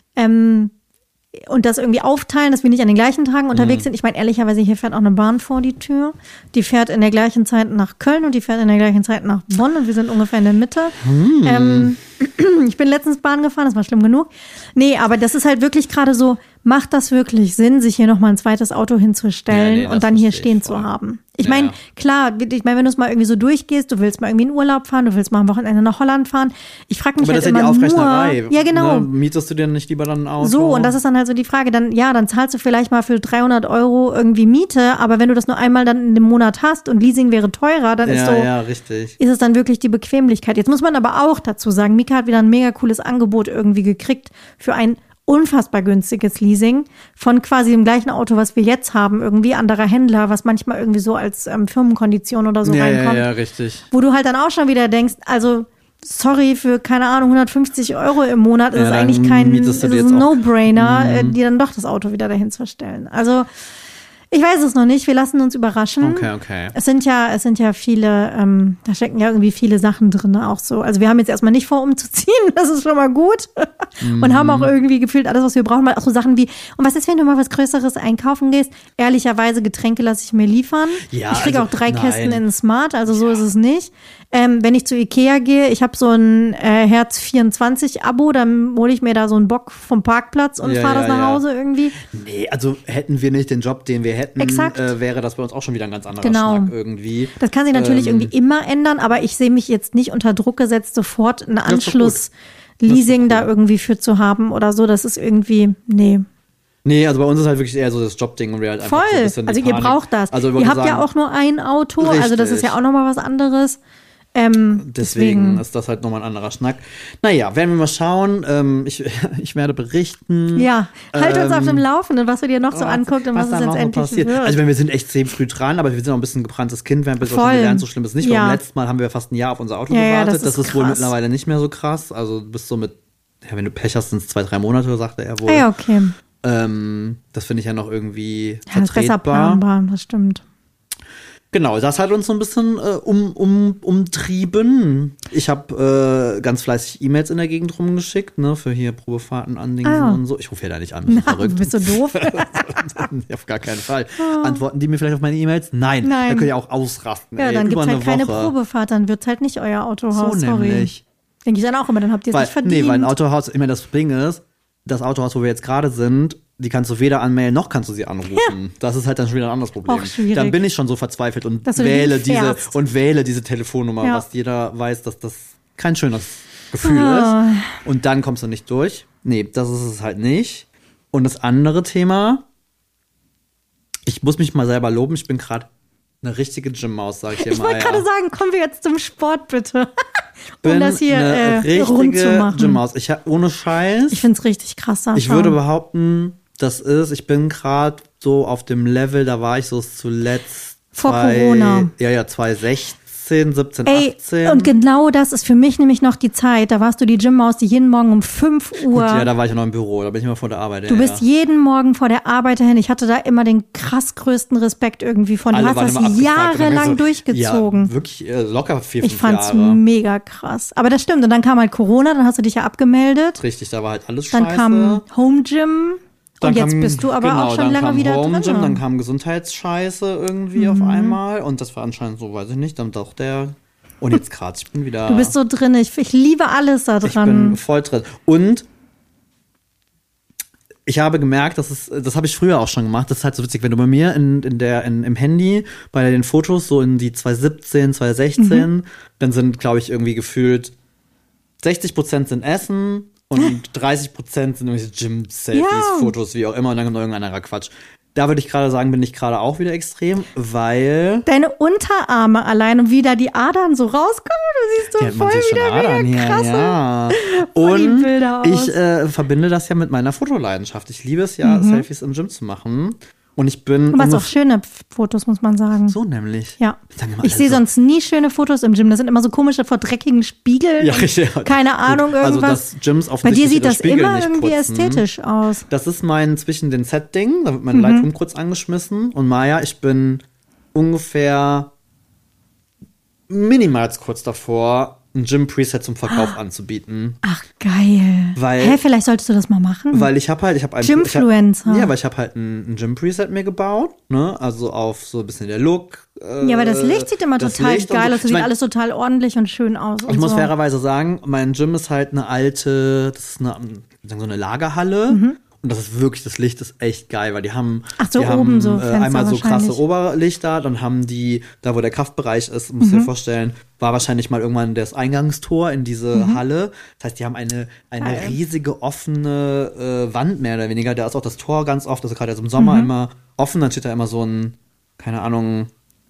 S1: Ähm, und das irgendwie aufteilen, dass wir nicht an den gleichen Tagen unterwegs
S2: Mhm.
S1: sind. Ich meine, ehrlicherweise, hier fährt auch eine Bahn vor die Tür. Die fährt in der gleichen Zeit nach Köln und die fährt in der gleichen Zeit nach Bonn und wir sind ungefähr in der Mitte.
S2: Mhm.
S1: Ähm, ich bin letztens Bahn gefahren, das war schlimm genug. Nee, aber das ist halt wirklich gerade so, macht das wirklich Sinn, sich hier nochmal ein zweites Auto hinzustellen
S2: Ja, nee, das
S1: und dann hier
S2: verstehe ich
S1: stehen
S2: voll.
S1: zu haben? Ich
S2: Ja,
S1: meine,
S2: ja.
S1: klar, ich meine, wenn du es mal irgendwie so durchgehst, du willst mal irgendwie in Urlaub fahren, du willst mal am Wochenende nach Holland fahren. Ich frage mich
S2: aber
S1: halt
S2: das ist ja
S1: immer
S2: die Aufrechnerei.
S1: nur, ja genau,
S2: Ne? Mietest du dir nicht lieber dann ein Auto?
S1: so, und das ist dann halt so die Frage, dann, ja, dann zahlst du vielleicht mal für dreihundert Euro irgendwie Miete, aber wenn du das nur einmal dann in dem Monat hast und Leasing wäre teurer, dann ist
S2: ja,
S1: so,
S2: ja, richtig.
S1: ist es dann wirklich die Bequemlichkeit. Jetzt muss man aber auch dazu sagen, Mika hat wieder ein mega cooles Angebot irgendwie gekriegt für ein unfassbar günstiges Leasing von quasi dem gleichen Auto, was wir jetzt haben, irgendwie anderer Händler, was manchmal irgendwie so als ähm, Firmenkondition oder so
S2: ja,
S1: reinkommt.
S2: ja, ja, richtig.
S1: Wo du halt dann auch schon wieder denkst, also sorry, für, keine Ahnung, hundertfünfzig Euro im Monat ist
S2: Ja,
S1: es
S2: dann
S1: eigentlich kein, ist
S2: mietest du
S1: es
S2: dir
S1: ein
S2: jetzt auch-
S1: No-Brainer,
S2: Mhm.
S1: äh, dir dann doch das Auto wieder dahin zu stellen. Also ich weiß es noch nicht, wir lassen uns überraschen.
S2: Okay, okay.
S1: Es sind ja, es sind ja viele, ähm, da stecken ja irgendwie viele Sachen drin, auch so. Also wir haben jetzt erstmal nicht vor, umzuziehen, das ist schon mal gut. Und haben auch irgendwie gefühlt alles, was wir brauchen, weil auch so Sachen wie, und was ist, wenn du mal was Größeres einkaufen gehst? Ehrlicherweise, Getränke lasse ich mir liefern.
S2: Ja,
S1: ich kriege
S2: also,
S1: auch drei
S2: nein.
S1: Kästen in Smart, also so ist es nicht. Ähm, wenn ich zu Ikea gehe, ich habe so ein äh, Herz vierundzwanzig Abo, dann hole ich mir da so einen Bock vom Parkplatz und
S2: Ja,
S1: fahre das
S2: ja,
S1: nach
S2: ja.
S1: Hause irgendwie.
S2: Nee, also hätten wir nicht den Job, den wir hätten,
S1: Exakt.
S2: äh, wäre das bei uns auch schon wieder ein ganz anderer
S1: Genau.
S2: Schnack irgendwie.
S1: Das kann sich natürlich
S2: Ähm,
S1: irgendwie immer ändern, aber ich sehe mich jetzt nicht unter Druck gesetzt, sofort einen
S2: ist doch gut.
S1: Anschluss-Leasing
S2: Das ist doch
S1: da irgendwie für zu haben oder so. Das ist irgendwie, nee.
S2: Nee, also bei uns ist halt wirklich eher so das Jobding und wir halt einfach
S1: Voll.
S2: so ein bisschen die
S1: Also ihr
S2: Panik.
S1: braucht das.
S2: Also ich
S1: ihr
S2: wollte
S1: habt ja
S2: sagen,
S1: auch nur ein Auto, also das ist
S2: Richtig.
S1: ja auch nochmal was anderes. Ähm,
S2: Deswegen
S1: deswegen.
S2: ist das halt nochmal ein anderer Schnack. Naja, werden wir mal schauen. Ähm, ich, ich werde berichten.
S1: Ja, halt uns auf
S2: Ähm,
S1: dem Laufenden, was du dir noch so anguckt und was, es
S2: da noch
S1: jetzt
S2: so
S1: endlich
S2: passiert.
S1: wird.
S2: Also ich meine, wir sind extrem früh dran, aber wir sind auch ein bisschen gebranntes Kind. Wir haben bis
S1: Voll.
S2: schon gelernt, so schlimm ist es nicht.
S1: Ja.
S2: Beim letzten Mal haben wir fast ein Jahr auf unser Auto
S1: Ja, ja,
S2: gewartet.
S1: das
S2: das
S1: ist
S2: ist wohl
S1: krass.
S2: mittlerweile nicht mehr so krass. Also du bist so mit, ja, wenn du Pech hast, sind es zwei, drei Monate, sagte er wohl.
S1: ah, ja, okay.
S2: Ähm, das finde ich ja noch irgendwie
S1: Ja, das ist besser
S2: vertretbar.
S1: planbar, das stimmt.
S2: Genau, das hat uns so ein bisschen äh, um, um, umtrieben. Ich habe äh, ganz fleißig E-Mails in der Gegend rumgeschickt, ne, für hier Probefahrten andingen
S1: Ah.
S2: und so. Ich rufe ja da nicht an, bist du
S1: Na,
S2: verrückt.
S1: bist du doof?
S2: Auf gar keinen Fall. Antworten die mir vielleicht auf meine E-Mails? Nein.
S1: Nein.
S2: Dann könnt ihr auch ausrasten.
S1: Ja,
S2: ey,
S1: dann
S2: über
S1: gibt's halt
S2: eine
S1: keine
S2: Woche.
S1: Probefahrt, dann wird's halt nicht euer Autohaus,
S2: So
S1: sorry.
S2: nämlich.
S1: Denke ich dann auch immer, dann habt ihr es
S2: Weil,
S1: nicht verdient.
S2: nee, weil ein Autohaus, immer das Ding ist, das Autohaus, wo wir jetzt gerade sind, die kannst du weder anmelden, noch kannst du sie anrufen. Das ist halt dann schon wieder ein anderes Problem.
S1: Auch schwierig.
S2: Dann bin ich schon so verzweifelt und
S1: Dass du
S2: wähle diese
S1: hinfährst.
S2: und wähle diese Telefonnummer,
S1: Ja.
S2: was jeder weiß, dass das kein schönes Gefühl
S1: Ah.
S2: ist. Und dann kommst du nicht durch. Nee, das ist es halt nicht. Und das andere Thema, ich muss mich mal selber loben, ich bin gerade eine richtige Gym-Maus, sag ich dir
S1: Ich
S2: mal.
S1: wollte gerade
S2: ja.
S1: sagen, kommen wir jetzt zum Sport, bitte. um
S2: bin
S1: das hier
S2: eine
S1: äh, rund zu
S2: richtige
S1: machen.
S2: Gym-Maus. Ich hab, ohne Scheiß.
S1: Ich find's richtig krass, Sascha.
S2: Ich würde behaupten, das ist, ich bin gerade so auf dem Level, da war ich so zuletzt
S1: Vor
S2: zwei,
S1: Corona.
S2: Ja, ja, zwanzig sechzehn, siebzehn,
S1: Ey,
S2: achtzehn.
S1: und genau das ist für mich nämlich noch die Zeit. Da warst du die Gymmaus, die jeden Morgen um fünf Uhr.
S2: Gut, ja, da war ich ja noch im Büro, da bin ich immer vor der Arbeit.
S1: Du
S2: ja,
S1: bist
S2: ja.
S1: jeden Morgen vor der Arbeit dahin. Ich hatte da immer den krass größten Respekt irgendwie von. Du
S2: Alle
S1: hast
S2: waren
S1: das
S2: immer abgefragt und
S1: jahrelang
S2: haben so,
S1: durchgezogen.
S2: Ja, wirklich äh, locker vier,
S1: Ich
S2: fünf
S1: fand's
S2: Jahre.
S1: mega krass. Aber das stimmt. Und dann kam halt Corona, dann hast du dich ja abgemeldet.
S2: Richtig, da war halt alles
S1: Dann
S2: scheiße.
S1: kam Home Gym.
S2: Dann
S1: Und jetzt
S2: kam-
S1: bist du aber
S2: genau,
S1: auch schon
S2: dann
S1: lange
S2: kam
S1: wieder
S2: Home
S1: drin.
S2: Gym, dann kam Gesundheitsscheiße irgendwie auf einmal und das war anscheinend so, weiß ich nicht, dann doch der und jetzt gerade, ich bin wieder
S1: Du bist so drin. Ich, ich liebe alles da
S2: ich
S1: dran.
S2: bin voll drin. Und ich habe gemerkt, dass es, das habe ich früher auch schon gemacht, das ist halt so witzig, wenn du bei mir in, in der, in, im Handy, bei den Fotos so in die zwanzig siebzehn, zwanzig sechzehn,
S1: Mhm.
S2: dann sind, glaube ich, irgendwie gefühlt sechzig Prozent sind Essen und dreißig Prozent sind irgendwelche Gym-Selfies,
S1: Ja.
S2: Fotos, wie auch immer, und dann kommt noch irgendein anderer Quatsch. da würde ich gerade sagen, bin ich gerade auch wieder extrem, weil
S1: Deine Unterarme allein und wie da die Adern so rauskommen, du siehst so
S2: ja,
S1: voll
S2: man sieht schon
S1: wieder
S2: Adern
S1: mega
S2: hier,
S1: krasse
S2: ja.
S1: voll die
S2: Und
S1: Bilder aus.
S2: ich äh, verbinde das ja mit meiner Fotoleidenschaft. Ich liebe es ja,
S1: Mhm.
S2: Selfies im Gym zu machen. Und ich bin
S1: Du machst auch
S2: ungef-
S1: schöne Fotos, muss man sagen.
S2: so nämlich.
S1: Ja.
S2: Sagen immer
S1: Ich
S2: alle
S1: sehe
S2: so.
S1: sonst nie schöne Fotos im Gym. Das sind immer so komische vor dreckigen Spiegeln.
S2: Ja,
S1: und
S2: richtig.
S1: Keine Ahnung,
S2: Gut,
S1: irgendwas.
S2: Also, dass Gyms
S1: Bei
S2: offensichtlich
S1: dir sieht
S2: ihre
S1: das
S2: Spiegel
S1: immer
S2: nicht
S1: irgendwie
S2: putzen.
S1: ästhetisch aus.
S2: Das ist mein zwischen den Set-Ding. Da wird
S1: Mhm.
S2: mein Lightroom kurz angeschmissen. Und Maja, ich bin ungefähr minimal kurz davor, ein Gym-Preset zum Verkauf anzubieten.
S1: Ach, geil.
S2: Weil-
S1: Hä, vielleicht solltest du das mal machen.
S2: Weil ich habe halt, ich habe ein
S1: Gymfluencer.
S2: Ich hab, ja, weil ich habe halt ein, ein Gym-Preset mir gebaut, ne? Also auf so ein bisschen der Look. Äh,
S1: ja, aber das Licht sieht immer
S2: das
S1: total
S2: Licht und
S1: geil
S2: so.
S1: aus. Das
S2: Ich
S1: sieht
S2: mein,
S1: alles total ordentlich und schön aus.
S2: Ich
S1: und
S2: muss
S1: so.
S2: fairerweise sagen, mein Gym ist halt eine alte, das ist eine, ich sagen so eine Lagerhalle. Und das ist wirklich, das Licht ist echt geil, weil die haben,
S1: Mhm. Ach so,
S2: die
S1: oben
S2: haben
S1: so
S2: äh,
S1: Fenster
S2: einmal so krasse
S1: wahrscheinlich.
S2: Oberlichter, dann haben die, da wo der Kraftbereich ist, musst du
S1: Mhm.
S2: dir vorstellen, war wahrscheinlich mal irgendwann das Eingangstor in diese Halle. Das heißt, die haben eine, eine
S1: Mhm. Geil.
S2: riesige offene äh, Wand mehr oder weniger. Da ist auch das Tor ganz oft, also gerade jetzt im Sommer
S1: Mhm.
S2: immer offen, dann steht da immer so ein, keine Ahnung,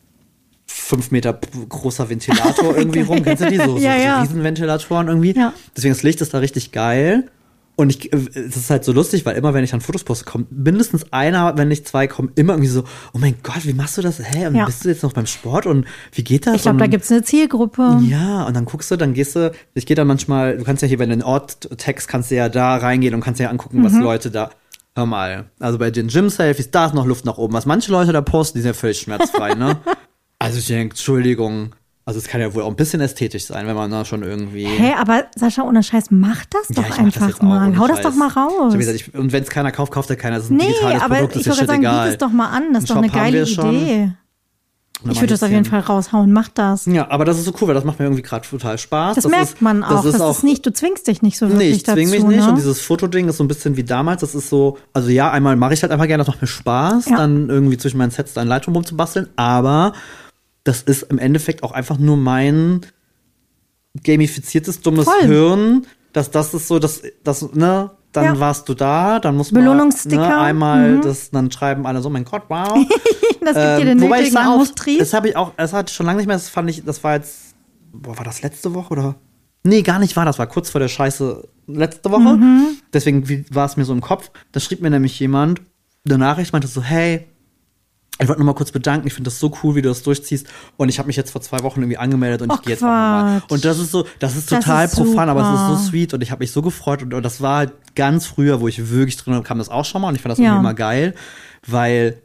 S2: fünf Meter p- großer Ventilator irgendwie rum. Kennst du die? So, so,
S1: Ja, ja.
S2: so Riesenventilatoren irgendwie.
S1: Ja.
S2: Deswegen, das Licht ist da richtig geil. Und ich, äh, es ist halt so lustig, weil immer, wenn ich dann Fotos poste, kommt mindestens einer, wenn nicht zwei, kommen immer irgendwie so, oh mein Gott, wie machst du das? Hä, und
S1: Ja.
S2: bist du jetzt noch beim Sport? Und wie geht das?
S1: Ich glaube,
S2: und,
S1: da gibt's eine Zielgruppe.
S2: ja, und dann guckst du, dann gehst du, ich gehe dann manchmal, du kannst ja hier, wenn du einen Ort text, kannst du ja da reingehen und kannst ja angucken,
S1: Mhm.
S2: was Leute da, hör mal, also bei den Gym-Selfies, da ist noch Luft nach oben. Was manche Leute da posten, die sind ja völlig schmerzfrei, ne? Also ich denke, Entschuldigung, also es kann ja wohl auch ein bisschen ästhetisch sein, wenn man da schon irgendwie...
S1: Hä, aber Sascha, ohne Scheiß, mach das doch
S2: Ja, ich mach das
S1: einfach
S2: jetzt auch
S1: mal.
S2: ohne
S1: Hau das
S2: Scheiß.
S1: doch mal
S2: Ich hab
S1: raus.
S2: gesagt, ich, und wenn es keiner kauft, kauft er keiner. Das ist ein
S1: Nee,
S2: digitales
S1: aber
S2: Produkt, das
S1: ich
S2: ist
S1: wollte
S2: shit
S1: sagen,
S2: egal.
S1: biet es doch mal an. Das ist doch
S2: Einen
S1: eine
S2: Shop haben
S1: geile
S2: wir schon.
S1: Idee.
S2: Und dann
S1: Ich
S2: mach
S1: würde das auf jeden
S2: den-
S1: Fall raushauen. Mach das.
S2: Ja, aber das ist so cool, weil das macht mir irgendwie gerade total Spaß.
S1: Das, merkt
S2: ist,
S1: man auch.
S2: Das ist auch
S1: ist nicht, du zwingst dich nicht so wirklich
S2: Nee, ich zwing mich
S1: dazu,
S2: nicht.
S1: Ne?
S2: Und dieses Fotoding ist so ein bisschen wie damals. Das ist so, also ja, einmal mache ich halt einfach gerne, das macht mir Spaß,
S1: Ja.
S2: dann irgendwie zwischen meinen Sets ein Lightroom rumzubasteln. Aber das ist im Endeffekt auch einfach nur mein gamifiziertes, dummes
S1: Voll.
S2: Hirn. Dass das ist so, dass, das, ne, dann
S1: Ja.
S2: warst du da, dann muss man
S1: Belohnungssticker.
S2: ne, einmal
S1: Mhm.
S2: das, dann schreiben alle so, mein Gott, wow.
S1: das gibt dir den
S2: Ähm, wobei ich
S1: nötigen
S2: sagen muss,
S1: Auftrieb.
S2: das habe ich auch, das hatte ich schon lange nicht mehr, das fand ich, das war jetzt, boah, war das letzte Woche oder? Nee, gar nicht war, das war kurz vor der Scheiße letzte Woche.
S1: Mhm.
S2: Deswegen wie- war es mir so im Kopf. Da schrieb mir nämlich jemand eine Nachricht, meinte so, hey, ich wollte nur mal kurz bedanken, ich finde das so cool, wie du das durchziehst. Und ich habe mich jetzt vor zwei Wochen irgendwie angemeldet und
S1: Oh,
S2: ich gehe jetzt auch nochmal.
S1: Quatsch.
S2: Und das ist so, das ist
S1: Das
S2: total
S1: ist
S2: profan, aber es ist
S1: super.
S2: so sweet und ich habe mich so gefreut. Und, und das war halt ganz früher, wo ich wirklich drin war, kam das auch schon mal und ich fand das
S1: Ja.
S2: irgendwie immer geil, weil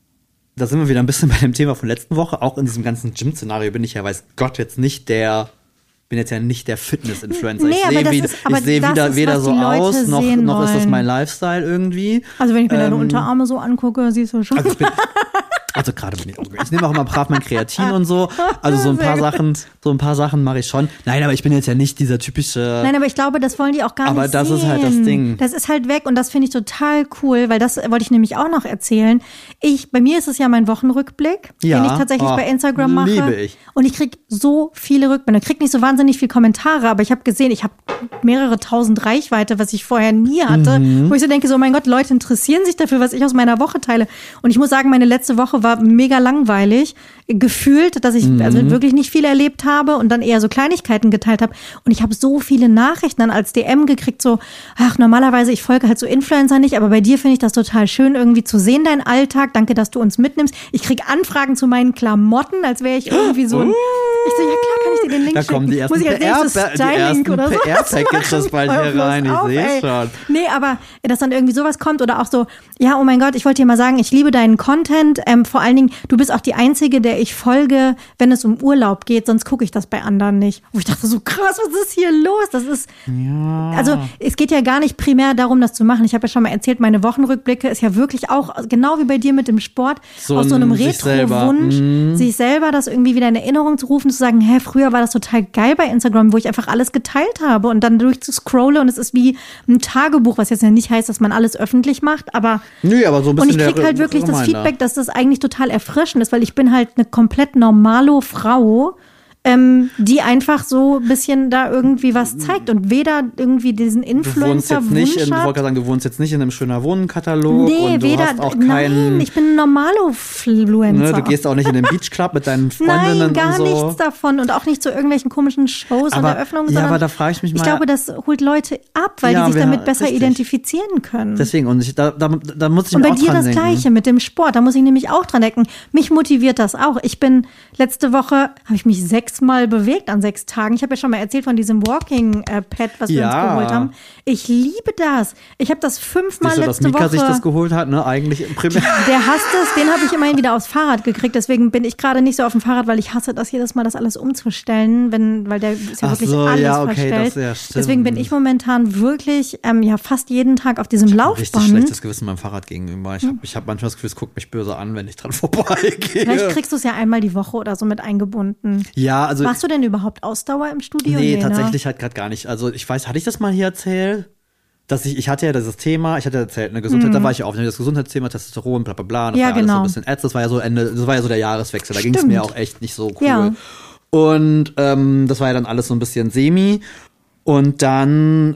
S2: da sind wir wieder ein bisschen bei dem Thema von letzten Woche. Auch in diesem ganzen Gym-Szenario bin ich ja, weiß Gott, jetzt nicht der, bin jetzt ja nicht der Fitness-Influencer.
S1: Nee,
S2: ich
S1: aber
S2: sehe
S1: das
S2: wieder,
S1: ist- aber
S2: ich sehe
S1: das
S2: wieder
S1: ist,
S2: weder
S1: was
S2: so
S1: die Leute
S2: aus, noch,
S1: sehen
S2: noch ist das
S1: wollen.
S2: mein Lifestyle irgendwie.
S1: Also wenn ich mir deine
S2: Ähm,
S1: Unterarme so angucke, siehst du schon.
S2: Also ich bin, also gerade bin ich auch, ich nehme auch immer brav mein Kreatin und so. Also so ein
S1: Sehr
S2: paar
S1: gut.
S2: Sachen, so ein paar Sachen mache ich schon. Nein, aber ich bin jetzt ja nicht dieser typische.
S1: Nein, aber ich glaube, das wollen die auch gar
S2: Aber
S1: nicht
S2: das
S1: sehen.
S2: ist halt das Ding.
S1: Das ist halt weg und das finde ich total cool, weil das wollte ich nämlich auch noch erzählen. Ich, bei mir ist es ja mein Wochenrückblick,
S2: Ja.
S1: den ich tatsächlich
S2: Oh,
S1: bei Instagram mache.
S2: liebe ich.
S1: Und ich krieg so viele Rückmeldungen. Ich krieg nicht so wahnsinnig viele Kommentare, aber ich habe gesehen, ich habe mehrere tausend Reichweite, was ich vorher nie hatte.
S2: Mhm.
S1: Wo ich so denke, so mein Gott, Leute interessieren sich dafür, was ich aus meiner Woche teile. Und ich muss sagen, meine letzte Woche war mega langweilig. Gefühlt, dass ich
S2: Mhm.
S1: also wirklich nicht viel erlebt habe und dann eher so Kleinigkeiten geteilt habe. Und ich habe so viele Nachrichten dann als D M gekriegt, so, ach, normalerweise, ich folge halt so Influencer nicht, aber bei dir finde ich das total schön, irgendwie zu sehen, deinen Alltag. Danke, dass du uns mitnimmst. Ich krieg Anfragen zu meinen Klamotten, als wäre ich irgendwie so ein. Ich so, ja klar, kann ich dir den Link
S2: Da
S1: schicken.
S2: kommen die ersten
S1: Muss ich als
S2: P R
S1: nächstes
S2: die
S1: Styling
S2: ersten
S1: oder so
S2: P R-Packages bald hier
S1: Bloß
S2: rein, ich
S1: auf,
S2: seh's
S1: ey.
S2: schon.
S1: Nee, aber dass dann irgendwie sowas kommt oder auch so, ja, oh mein Gott, ich wollte dir mal sagen, ich liebe deinen Content. Ähm, vor allen Dingen, du bist auch die Einzige, der ich folge, wenn es um Urlaub geht, sonst gucke ich das bei anderen nicht. Wo ich dachte so, krass, was ist hier los? Das ist,
S2: Ja.
S1: also es geht ja gar nicht primär darum, das zu machen. Ich habe ja schon mal erzählt, meine Wochenrückblicke ist ja wirklich auch, genau wie bei dir mit dem Sport,
S2: So
S1: aus so
S2: ein
S1: einem
S2: sich selber.
S1: Retro-Wunsch,
S2: Mhm.
S1: sich selber das irgendwie wieder in Erinnerung zu rufen, zu sagen, hä, früher war das total geil bei Instagram, wo ich einfach alles geteilt habe und dann durchzuscrolle und es ist wie ein Tagebuch, was jetzt ja nicht heißt, dass man alles öffentlich macht, aber
S2: Nö, aber so ein
S1: und
S2: bisschen
S1: ich krieg
S2: der
S1: halt wirklich das
S2: Reminder.
S1: Feedback, dass das eigentlich total erfrischend ist, weil ich bin halt eine komplett normale Frau ähm, die einfach so ein bisschen da irgendwie was zeigt und weder irgendwie diesen
S2: Du wohnst
S1: Influencer
S2: jetzt nicht, in, ich
S1: hat.
S2: wollte sagen, du wohnst jetzt nicht in einem schöner Wohnenkatalog
S1: Nee,
S2: und du
S1: weder,
S2: hast auch keinen,
S1: nein, ich bin ein Normalo-Fluencer.
S2: ne, du gehst auch nicht in den Beachclub mit deinen Freundinnen
S1: Nein, gar
S2: und so.
S1: nichts davon und auch nicht zu irgendwelchen komischen Shows
S2: Aber-
S1: und Eröffnungen,
S2: ja,
S1: sondern
S2: aber da frage ich mich mal-
S1: ich glaube, das holt Leute ab, weil
S2: Ja,
S1: die sich
S2: wir-
S1: damit besser
S2: richtig.
S1: identifizieren können.
S2: Deswegen, und ich, da, da, da muss ich
S1: Und
S2: mir
S1: bei
S2: auch
S1: dir
S2: dran
S1: das
S2: denken.
S1: Gleiche mit dem Sport. Da muss ich nämlich auch dran denken. Mich motiviert das auch. Ich bin letzte Woche, habe ich mich sechsmal bewegt an sechs Tagen. Ich habe ja schon mal erzählt von diesem Walking-Pad, was wir
S2: Ja.
S1: uns geholt haben. Ich liebe das. Ich habe das fünfmal
S2: Nicht so, dass
S1: letzte
S2: Mika
S1: Woche.
S2: sich das geholt hat, ne? Eigentlich im Primär.
S1: Der hasst es, den habe ich immerhin wieder aufs Fahrrad gekriegt. Deswegen bin ich gerade nicht so auf dem Fahrrad, weil ich hasse das jedes Mal, das alles umzustellen, wenn, weil der ist ja
S2: Ach
S1: wirklich
S2: so,
S1: alles
S2: ja, okay,
S1: verstellt.
S2: das- ja, stimmt.
S1: Deswegen bin ich momentan wirklich ähm, ja fast jeden Tag auf diesem
S2: Richtig
S1: Laufband.
S2: schlechtes Gewissen meinem Fahrrad gegenüber. Ich habe ich hab manchmal das Gefühl, es guckt mich böse an, wenn ich dran vorbeigehe.
S1: Vielleicht kriegst du es ja einmal die Woche oder so mit eingebunden.
S2: Ja, also
S1: Machst du denn überhaupt Ausdauer im Studio?
S2: nee,
S1: ne?
S2: tatsächlich halt gerade gar nicht. Also ich weiß, hatte ich das mal hier erzählt? Dass ich, ich hatte ja dieses Thema, ich hatte erzählt, eine Gesundheit, da war ich ja auf, das Gesundheitsthema, Testosteron, bla bla bla, das
S1: Ja,
S2: war alles so
S1: genau.
S2: ein bisschen ätzend, das war ja so Ende, das war ja so der Jahreswechsel, da ging es
S1: Stimmt.
S2: mir auch echt nicht so cool.
S1: Ja.
S2: Und ähm, das war ja dann alles so ein bisschen semi. Und dann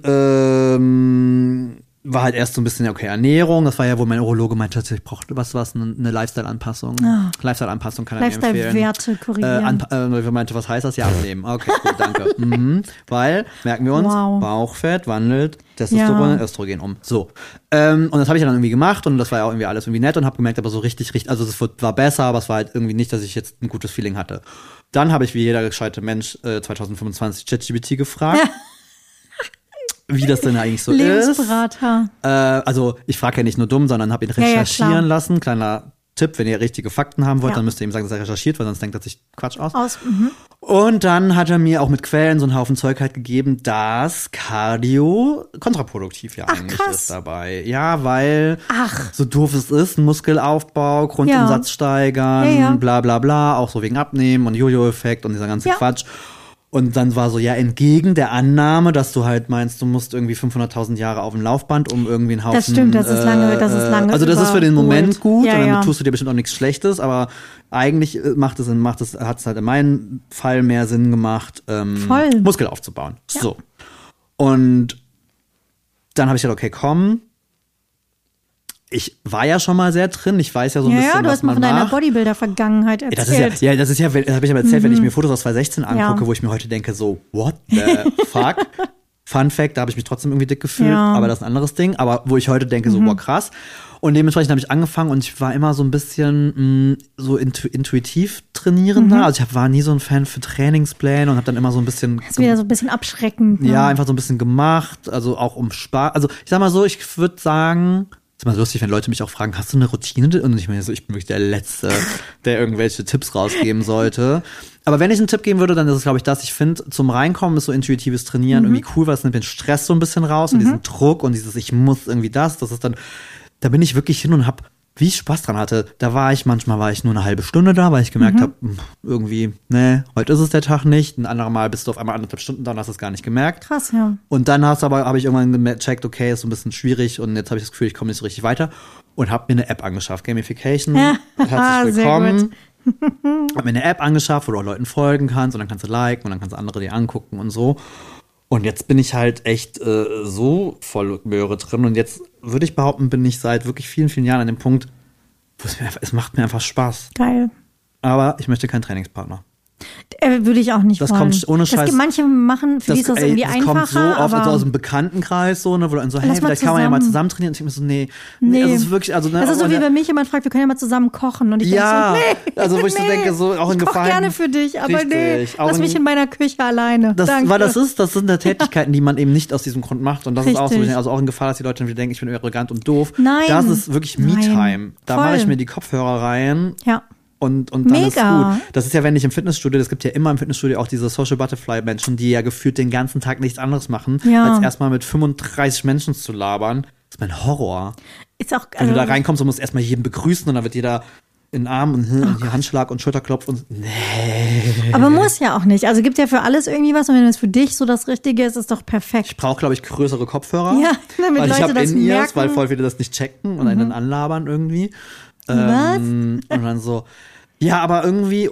S2: ähm, war halt erst so ein bisschen, okay, Ernährung, das war ja, wo mein Urologe meinte, ich brauche was, was, eine, eine Lifestyle-Anpassung.
S1: Ah.
S2: Lifestyle-Anpassung kann er mir empfehlen.
S1: Lifestyle-Werte
S2: Äh,
S1: korrigieren.
S2: an, äh, meinte, was heißt das? Ja, abnehmen. Okay, gut, danke. mhm. Weil, merken wir uns,
S1: Wow.
S2: Bauchfett wandelt Testosteron in
S1: Ja.
S2: Östrogen um. So. Ähm, und das habe ich dann irgendwie gemacht und das war ja auch irgendwie alles irgendwie nett und habe gemerkt, aber so richtig, richtig, also es war besser, aber es war halt irgendwie nicht, dass ich jetzt ein gutes Feeling hatte. Dann habe ich wie jeder gescheite Mensch äh, zwanzig fünfundzwanzig ChatGPT gefragt. Wie das denn eigentlich so ist.
S1: Lebensberater.
S2: Äh, also ich frage ja nicht nur dumm, sondern habe ihn
S1: Ja, ja,
S2: recherchieren
S1: klar.
S2: lassen. Kleiner Tipp, wenn ihr richtige Fakten haben wollt,
S1: Ja.
S2: dann müsst ihr ihm sagen, dass er recherchiert, weil sonst denkt er sich Quatsch aus.
S1: Aus, mhm.
S2: Und dann hat er mir auch mit Quellen so einen Haufen Zeug halt gegeben, dass Cardio kontraproduktiv ja
S1: Ach,
S2: eigentlich
S1: krass.
S2: ist dabei. Ja, weil
S1: Ach.
S2: so doof es ist, Muskelaufbau, Grundumsatz
S1: Ja.
S2: steigern,
S1: Ja, ja.
S2: bla bla bla, auch so wegen Abnehmen und Jojo-Effekt und dieser ganze
S1: Ja.
S2: Quatsch. Und dann war so, ja, entgegen der Annahme, dass du halt meinst, du musst irgendwie fünfhunderttausend Jahre auf dem Laufband, um irgendwie einen Haufen...
S1: Das stimmt, das ist lange- das ist lange
S2: Also das ist für den Moment
S1: überholt.
S2: gut
S1: Ja,
S2: und dann
S1: ja.
S2: tust du dir bestimmt auch nichts Schlechtes, aber eigentlich äh, macht es, macht es, hat es halt in meinem Fall mehr Sinn gemacht, ähm,
S1: Voll.
S2: Muskel aufzubauen.
S1: Ja.
S2: So. Und dann habe ich gedacht, okay, komm. Ich war ja schon mal sehr drin. Ich weiß ja so ein
S1: Ja,
S2: bisschen,
S1: ja, du
S2: was
S1: hast mal
S2: man
S1: von deiner
S2: macht.
S1: Bodybuilder-Vergangenheit
S2: Ja, das
S1: erzählt.
S2: ist ja, ja, das ist ja, das habe ich aber erzählt, wenn ich mir Fotos aus zwanzig sechzehn angucke,
S1: Ja.
S2: wo ich mir heute denke, so, what the fuck? Fun Fact, da habe ich mich trotzdem irgendwie dick gefühlt,
S1: Ja.
S2: aber das ist ein anderes Ding. Aber wo ich heute denke, so, boah, krass. Und dementsprechend habe ich angefangen und ich war immer so ein bisschen mh, so intu intuitiv trainierender. Also ich hab, war nie so ein Fan für Trainingspläne und habe dann immer so ein bisschen
S1: Das ist wieder so ein bisschen abschreckend. Ne?
S2: ja, einfach so ein bisschen gemacht, also auch um Spaß. Also ich sag mal so, ich würde sagen, ist immer lustig, wenn Leute mich auch fragen, hast du eine Routine? Und ich meine so, ich bin wirklich der Letzte, der irgendwelche Tipps rausgeben sollte. Aber wenn ich einen Tipp geben würde, dann ist es, glaube ich, das. Ich finde, zum Reinkommen ist so intuitives Trainieren irgendwie cool, weil es nimmt den Stress so ein bisschen raus und diesen Druck und dieses, ich muss irgendwie das, das ist dann, da bin ich wirklich hin und hab, wie ich Spaß dran hatte. Da war ich, manchmal war ich nur eine halbe Stunde da, weil ich gemerkt
S1: Mhm.
S2: habe, irgendwie, ne, heute ist es der Tag nicht. Ein anderes Mal bist du auf einmal anderthalb Stunden da und hast es gar nicht gemerkt.
S1: Krass, ja.
S2: Und dann hast aber habe ich irgendwann gecheckt, okay, ist so ein bisschen schwierig und jetzt habe ich das Gefühl, ich komme nicht so richtig weiter und habe mir eine App angeschafft, Gamification.
S1: Ja.
S2: Herzlich
S1: Sehr
S2: willkommen. Habe mir eine App angeschafft, wo du auch Leuten folgen kannst und dann kannst du liken und dann kannst du andere dir angucken und so. Und jetzt bin ich halt echt äh, so voll Möhre drin und jetzt würde ich behaupten, bin ich seit wirklich vielen, vielen Jahren an dem Punkt, wo es mir einfach, es macht mir einfach Spaß.
S1: Geil.
S2: Aber ich möchte keinen Trainingspartner.
S1: Äh, würde ich auch nicht
S2: Das
S1: wollen.
S2: kommt ohne
S1: Das
S2: Scheiß-
S1: gibt, manche machen, für die ist das
S2: ey,
S1: irgendwie
S2: das
S1: einfacher.
S2: kommt so oft
S1: aber
S2: also aus dem Bekanntenkreis, so, ne, wo dann so, hey,
S1: Lass mal
S2: vielleicht kann man ja mal
S1: zusammen.
S2: zusammen trainieren. Und ich denke mir so, nee, nee.
S1: Nee.
S2: Also es ist wirklich, also, ne,
S1: das ist so
S2: auch
S1: wie
S2: in
S1: wenn mich jemand fragt, wir können ja mal zusammen kochen. Und ich
S2: Ja,
S1: denke so, nee,
S2: also wo ich so
S1: nee,
S2: denke, so auch in
S1: ich koch
S2: Gefahren-
S1: gerne für dich, aber nee,
S2: Richtig, auch
S1: lass
S2: in-
S1: mich in meiner Küche alleine.
S2: Das,
S1: Danke.
S2: weil das ist, das sind ja Tätigkeiten, die man eben nicht aus diesem Grund macht. Und das ist auch so,
S1: Richtig.
S2: also auch in Gefahr, dass die Leute dann wieder denken, ich bin arrogant und doof.
S1: Nein.
S2: Das ist wirklich
S1: Nein.
S2: Me-Time. Da
S1: Voll.
S2: mache ich mir die Kopfhörer rein.
S1: Ja.
S2: Und, und dann
S1: Mega.
S2: ist gut. Das ist ja, wenn ich im Fitnessstudio, das gibt ja immer im Fitnessstudio auch diese Social Butterfly Menschen, die ja gefühlt den ganzen Tag nichts anderes machen,
S1: Ja.
S2: als erstmal mit fünfunddreißig Menschen zu labern. Das ist mein Horror.
S1: Ist auch,
S2: Wenn du da
S1: also,
S2: reinkommst und musst erstmal jeden begrüßen und dann wird jeder in den Arm und,
S1: Oh
S2: und hier Handschlag und Schulterklopf und nee.
S1: aber muss ja auch nicht. Also gibt ja für alles irgendwie was. Und wenn es für dich so das Richtige ist, ist doch perfekt.
S2: Ich brauche, glaube ich, größere Kopfhörer.
S1: Ja, damit
S2: weil ich
S1: Leute
S2: habe
S1: das
S2: In-Ears,
S1: merken.
S2: weil voll viele das nicht checken und einen dann anlabern irgendwie.
S1: Was?
S2: Ähm, und dann so, ja, aber irgendwie, und es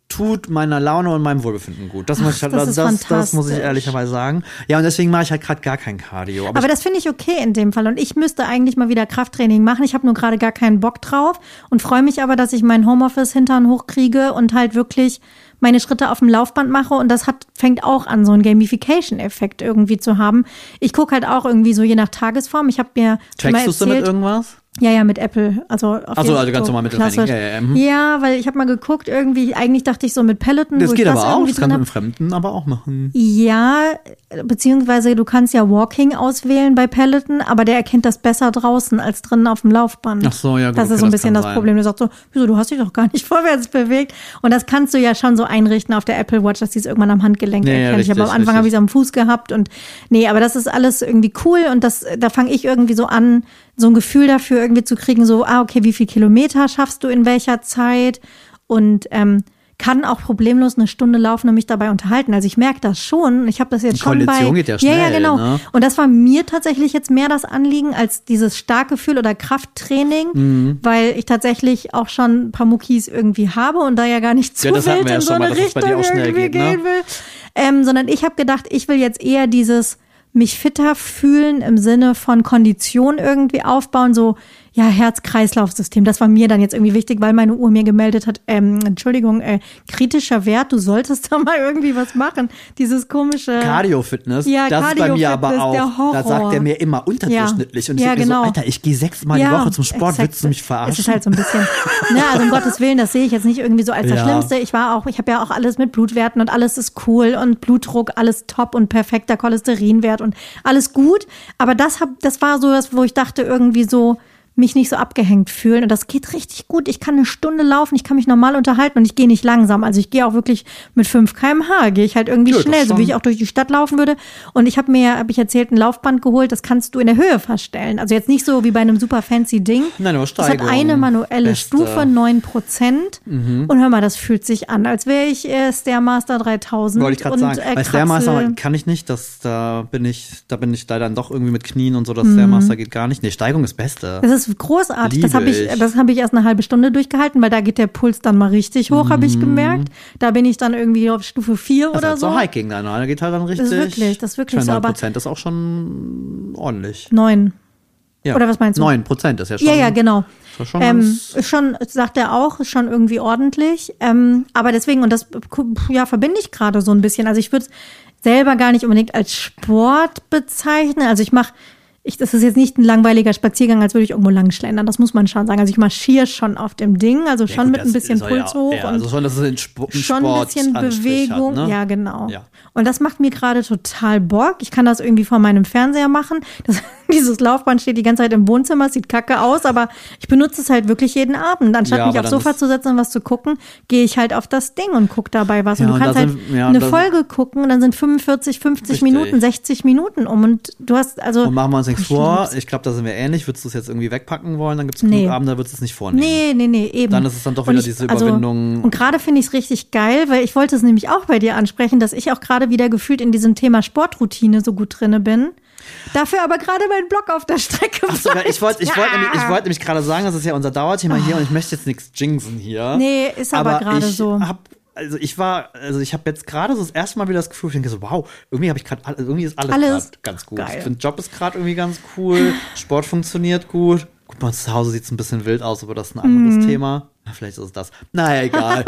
S2: tut meiner Laune und meinem Wohlbefinden gut. Das,
S1: Ach,
S2: muss, ich, halt,
S1: das
S2: das,
S1: ist
S2: das, das muss ich
S1: fantastisch.
S2: ehrlicherweise sagen. Ja, und deswegen mache ich halt gerade gar kein Cardio. Aber,
S1: Aber
S2: ich,
S1: das finde ich okay in dem Fall. Und ich müsste eigentlich mal wieder Krafttraining machen. Ich habe nur gerade gar keinen Bock drauf und freue mich aber, dass ich mein Homeoffice-Hintern hochkriege und halt wirklich meine Schritte auf dem Laufband mache. Und das hat, fängt auch an, so einen Gamification-Effekt irgendwie zu haben. Ich gucke halt auch irgendwie so je nach Tagesform. Ich habe mir schon mal
S2: trackst du es damit
S1: erzählt,
S2: irgendwas?
S1: ja, ja, mit Apple. Also auf
S2: Achso,
S1: jeden-
S2: also ganz
S1: so
S2: normal mit
S1: klassisch.
S2: Training. Ja, ja, ja. Mhm.
S1: Ja, weil ich habe mal geguckt, irgendwie, eigentlich dachte ich so mit Peloton.
S2: Das
S1: wo
S2: geht
S1: ich
S2: aber auch,
S1: irgendwie
S2: das kann
S1: drin
S2: man
S1: hab.
S2: mit Fremden aber auch machen.
S1: Ja, beziehungsweise du kannst ja Walking auswählen bei Peloton, aber der erkennt das besser draußen als drinnen auf dem Laufband.
S2: Ach so, ja gut.
S1: Das
S2: okay,
S1: ist so ein bisschen
S2: kann
S1: das
S2: sein.
S1: Problem. Der sagt so, wieso, du hast dich doch gar nicht vorwärts bewegt. Und das kannst du ja schon so einrichten auf der Apple Watch, dass die es irgendwann am Handgelenk
S2: Ja, ja,
S1: erkennt. Ich habe am
S2: richtig,
S1: Anfang habe ich
S2: richtig.
S1: es am Fuß gehabt und nee, aber das ist alles irgendwie cool und das, da fange ich irgendwie so an, so ein Gefühl dafür irgendwie zu kriegen, so, ah, okay, wie viel Kilometer schaffst du in welcher Zeit? Und ähm, kann auch problemlos eine Stunde laufen und mich dabei unterhalten. Also ich merke das schon. Ich habe das jetzt
S2: Die
S1: schon bei.
S2: Kondition geht ja
S1: ja, ja,
S2: schnell,
S1: genau.
S2: ne?
S1: Und das war mir tatsächlich jetzt mehr das Anliegen als dieses Starkgefühl oder Krafttraining,
S2: Mhm.
S1: weil ich tatsächlich auch schon ein paar Muckis irgendwie habe und da ja gar nicht zu
S2: Ja, das hatten
S1: wild
S2: wir ja
S1: in so
S2: schon mal,
S1: eine
S2: dass es bei
S1: Richtung
S2: dir auch schnell
S1: irgendwie
S2: geht, ne?
S1: gehen will. Ähm, sondern ich habe gedacht, ich will jetzt eher dieses mich fitter fühlen im Sinne von Kondition irgendwie aufbauen, so ja, Herz-Kreislauf-System. Das war mir dann jetzt irgendwie wichtig, weil meine Uhr mir gemeldet hat, ähm, Entschuldigung, äh, kritischer Wert, du solltest da mal irgendwie was machen. Dieses komische
S2: Cardio-Fitness,
S1: Ja,
S2: das ist bei mir aber
S1: Cardio-Fitness, der
S2: auch,
S1: Horror.
S2: da sagt er mir immer unterdurchschnittlich. Und ich
S1: Ja,
S2: denke
S1: genau.
S2: so, Alter, ich gehe sechsmal die
S1: Ja,
S2: Woche zum Sport,
S1: exakt.
S2: willst du mich verarschen?
S1: Es ist halt so ein bisschen, ne, also um Gottes Willen, das sehe ich jetzt nicht irgendwie so als das
S2: Ja.
S1: Schlimmste. Ich war auch, ich habe ja auch alles mit Blutwerten und alles ist cool und Blutdruck, alles top und perfekter Cholesterinwert und alles gut. Aber das hab, das war so das, wo ich dachte irgendwie so, mich nicht so abgehängt fühlen. Und das geht richtig gut. Ich kann eine Stunde laufen, ich kann mich normal unterhalten und ich gehe nicht langsam. Also ich gehe auch wirklich mit fünf Kilometer pro Stunde, gehe ich halt irgendwie
S2: Ja, das
S1: schnell, so
S2: schon.
S1: wie ich auch durch die Stadt laufen würde. Und ich habe mir, habe ich erzählt, ein Laufband geholt, das kannst du in der Höhe verstellen. Also jetzt nicht so wie bei einem super fancy Ding.
S2: Nein, aber
S1: Das hat
S2: Steigung.
S1: eine manuelle
S2: Beste. Mhm.
S1: Stufe, neun Prozent. Und hör mal, das fühlt sich an, als wäre ich äh, Stairmaster dreitausend.
S2: Wollte ich gerade
S1: und,
S2: sagen.
S1: Äh,
S2: Bei Stairmaster
S1: Kraxel.
S2: kann ich nicht, das, da bin ich, da bin ich leider dann doch irgendwie mit Knien und so, das
S1: Mhm.
S2: Stairmaster geht gar nicht. Nee, Steigung ist Beste.
S1: Das ist großartig. Das
S2: Liebe
S1: habe ich,
S2: ich.
S1: das habe ich erst eine halbe Stunde durchgehalten, weil da geht der Puls dann mal richtig hoch, habe ich gemerkt. Da bin ich dann irgendwie auf Stufe vier
S2: Mhm. Das ist
S1: oder
S2: halt
S1: so.
S2: so Hiking dann, da geht halt dann richtig.
S1: ist wirklich- das ist wirklich so,
S2: neun
S1: aber-
S2: Prozent ist auch schon ordentlich.
S1: Neun.
S2: Ja.
S1: Oder was meinst du?
S2: neun Prozent ist ja schon.
S1: Ja, ja, genau.
S2: ist ja schon
S1: Ähm,
S2: ganz-
S1: ist schon, sagt er auch, ist schon irgendwie ordentlich. Ähm, aber deswegen, und das ja, verbinde ich gerade so ein bisschen. Also ich würde es selber gar nicht unbedingt als Sport bezeichnen. Also ich mache, ich, das ist jetzt nicht ein langweiliger Spaziergang, als würde ich irgendwo lang schlendern. Das muss man schon sagen. Also ich marschiere schon auf dem Ding, also
S2: Ja,
S1: schon
S2: gut,
S1: mit ein
S2: das
S1: bisschen
S2: soll
S1: Puls
S2: ja,
S1: hoch.
S2: Ja,
S1: und
S2: also schon, dass es in Sp in
S1: schon ein bisschen
S2: Sportanstrich
S1: Bewegung.
S2: Hat, ne?
S1: Ja, genau.
S2: Ja.
S1: Und das macht mir gerade total Bock. Ich kann das irgendwie vor meinem Fernseher machen. Das, dieses Laufband steht die ganze Zeit im Wohnzimmer, es sieht kacke aus, aber ich benutze es halt wirklich jeden Abend. Anstatt
S2: Ja,
S1: mich
S2: aber
S1: aufs
S2: dann
S1: Sofa
S2: ist-
S1: zu setzen und was zu gucken, gehe ich halt auf das Ding und gucke dabei was.
S2: Ja,
S1: und du
S2: und
S1: kannst
S2: da
S1: halt
S2: sind- ja,
S1: eine
S2: da-
S1: Folge gucken und dann sind fünfundvierzig, fünfzig
S2: Richtig.
S1: Minuten, sechzig Minuten um. Und du hast also.
S2: Und machen wir uns nichts
S1: Ich
S2: vor.
S1: lieb's.
S2: Ich glaube, da sind wir ähnlich. Würdest du es jetzt irgendwie wegpacken wollen, dann gibt es
S1: Nee.
S2: genug Abende, da würdest du es nicht vornehmen.
S1: Nee, nee, nee, eben.
S2: Dann ist es dann doch
S1: Und
S2: wieder
S1: ich-
S2: diese
S1: also,
S2: Überwindung.
S1: Und gerade finde ich es richtig geil, weil ich wollte es nämlich auch bei dir ansprechen, dass ich auch gerade wieder gefühlt in diesem Thema Sportroutine so gut drinne bin. Dafür aber gerade mein Blog auf der Strecke
S2: Ach so,
S1: bleibt.
S2: ich wollte ich wollte nämlich, ich wollte nämlich gerade sagen, das ist ja unser Dauerthema hier und ich möchte jetzt nichts jinxen hier.
S1: Nee, ist aber gerade
S2: ich
S1: so.
S2: Hab, also ich war, also ich habe jetzt gerade so das erste Mal wieder das Gefühl, ich denke so, wow, irgendwie habe ich gerade, irgendwie ist alles,
S1: Alles
S2: grad ganz gut.
S1: geil.
S2: Ich finde, Job ist gerade irgendwie ganz cool, Sport funktioniert gut. Gut, bei uns zu Hause sieht es ein bisschen wild aus, aber das ist ein anderes
S1: Mhm.
S2: Thema. Na, vielleicht ist es das. Naja, egal.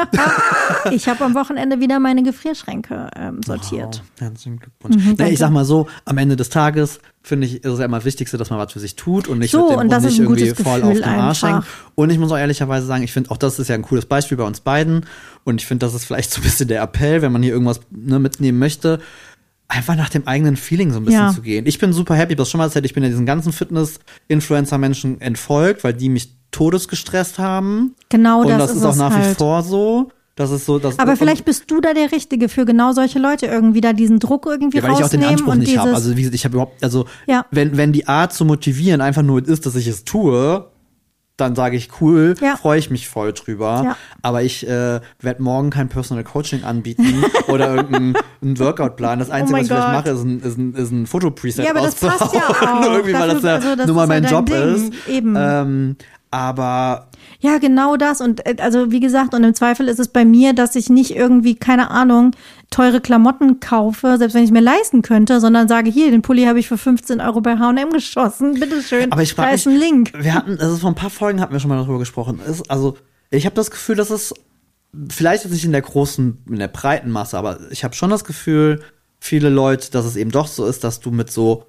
S1: Ich habe am Wochenende wieder meine Gefrierschränke ähm, sortiert.
S2: Wow, herzlichen Glückwunsch.
S1: Mhm,
S2: Na,
S1: danke.
S2: ich sag mal so, am Ende des Tages finde ich, ist es ja immer das Wichtigste, dass man was für sich tut und nicht,
S1: So,
S2: mit dem,
S1: und
S2: und
S1: das
S2: nicht
S1: ist ein
S2: irgendwie
S1: gutes
S2: voll auf
S1: Gefühl
S2: den Arsch
S1: einfach.
S2: hängen. Und ich muss auch ehrlicherweise sagen, ich finde auch das ist ja ein cooles Beispiel bei uns beiden. Und ich finde, das ist vielleicht so ein bisschen der Appell, wenn man hier irgendwas ne, mitnehmen möchte, einfach nach dem eigenen Feeling so ein bisschen
S1: Ja.
S2: zu gehen. Ich bin super happy, das schon mal erzählt, ich bin ja diesen ganzen Fitness-Influencer-Menschen entfolgt, weil die mich todesgestresst haben.
S1: Genau
S2: und
S1: das
S2: das
S1: ist
S2: ist auch
S1: es
S2: nach
S1: halt.
S2: wie vor so. Das ist so, dass,
S1: Aber
S2: und-
S1: vielleicht bist du da der Richtige für genau solche Leute, irgendwie da diesen Druck irgendwie
S2: Ja, weil ich auch den
S1: rausnehmen
S2: Anspruch
S1: und
S2: nicht
S1: dieses.
S2: habe. Also wie gesagt, ich habe überhaupt, also
S1: Ja.
S2: wenn, wenn die Art zu motivieren einfach nur ist, dass ich es tue, dann sage ich cool,
S1: Ja.
S2: freue ich mich voll drüber.
S1: Ja.
S2: Aber ich äh, werde morgen kein Personal Coaching anbieten oder irgendeinen einen Workout-Plan. Das Einzige,
S1: Oh mein
S2: was ich vielleicht
S1: Gott.
S2: mache, ist ein, ist ein, ist ein Fotopreset
S1: Ja, aber das passt ja
S2: rauszuhauen.
S1: auch.
S2: Irgendwie, weil das
S1: Dafür-
S2: ja
S1: also das
S2: nur mal
S1: ist ja
S2: mein
S1: dein
S2: Job
S1: Ding.
S2: ist.
S1: Eben.
S2: Ähm, aber
S1: Ja, genau das. Und äh, also wie gesagt, und im Zweifel ist es bei mir, dass ich nicht irgendwie, keine Ahnung, teure Klamotten kaufe, selbst wenn ich mir leisten könnte, sondern sage, hier, den Pulli habe ich für fünfzehn Euro bei H und M geschossen, bitteschön,
S2: aber ich
S1: da
S2: frage
S1: ist
S2: mich,
S1: ein Link.
S2: wir hatten, also vor ein paar Folgen hatten wir schon mal darüber gesprochen. Ist, also ich habe das Gefühl, dass es vielleicht jetzt nicht in der großen, in der breiten Masse, aber ich habe schon das Gefühl, viele Leute, dass es eben doch so ist, dass du mit so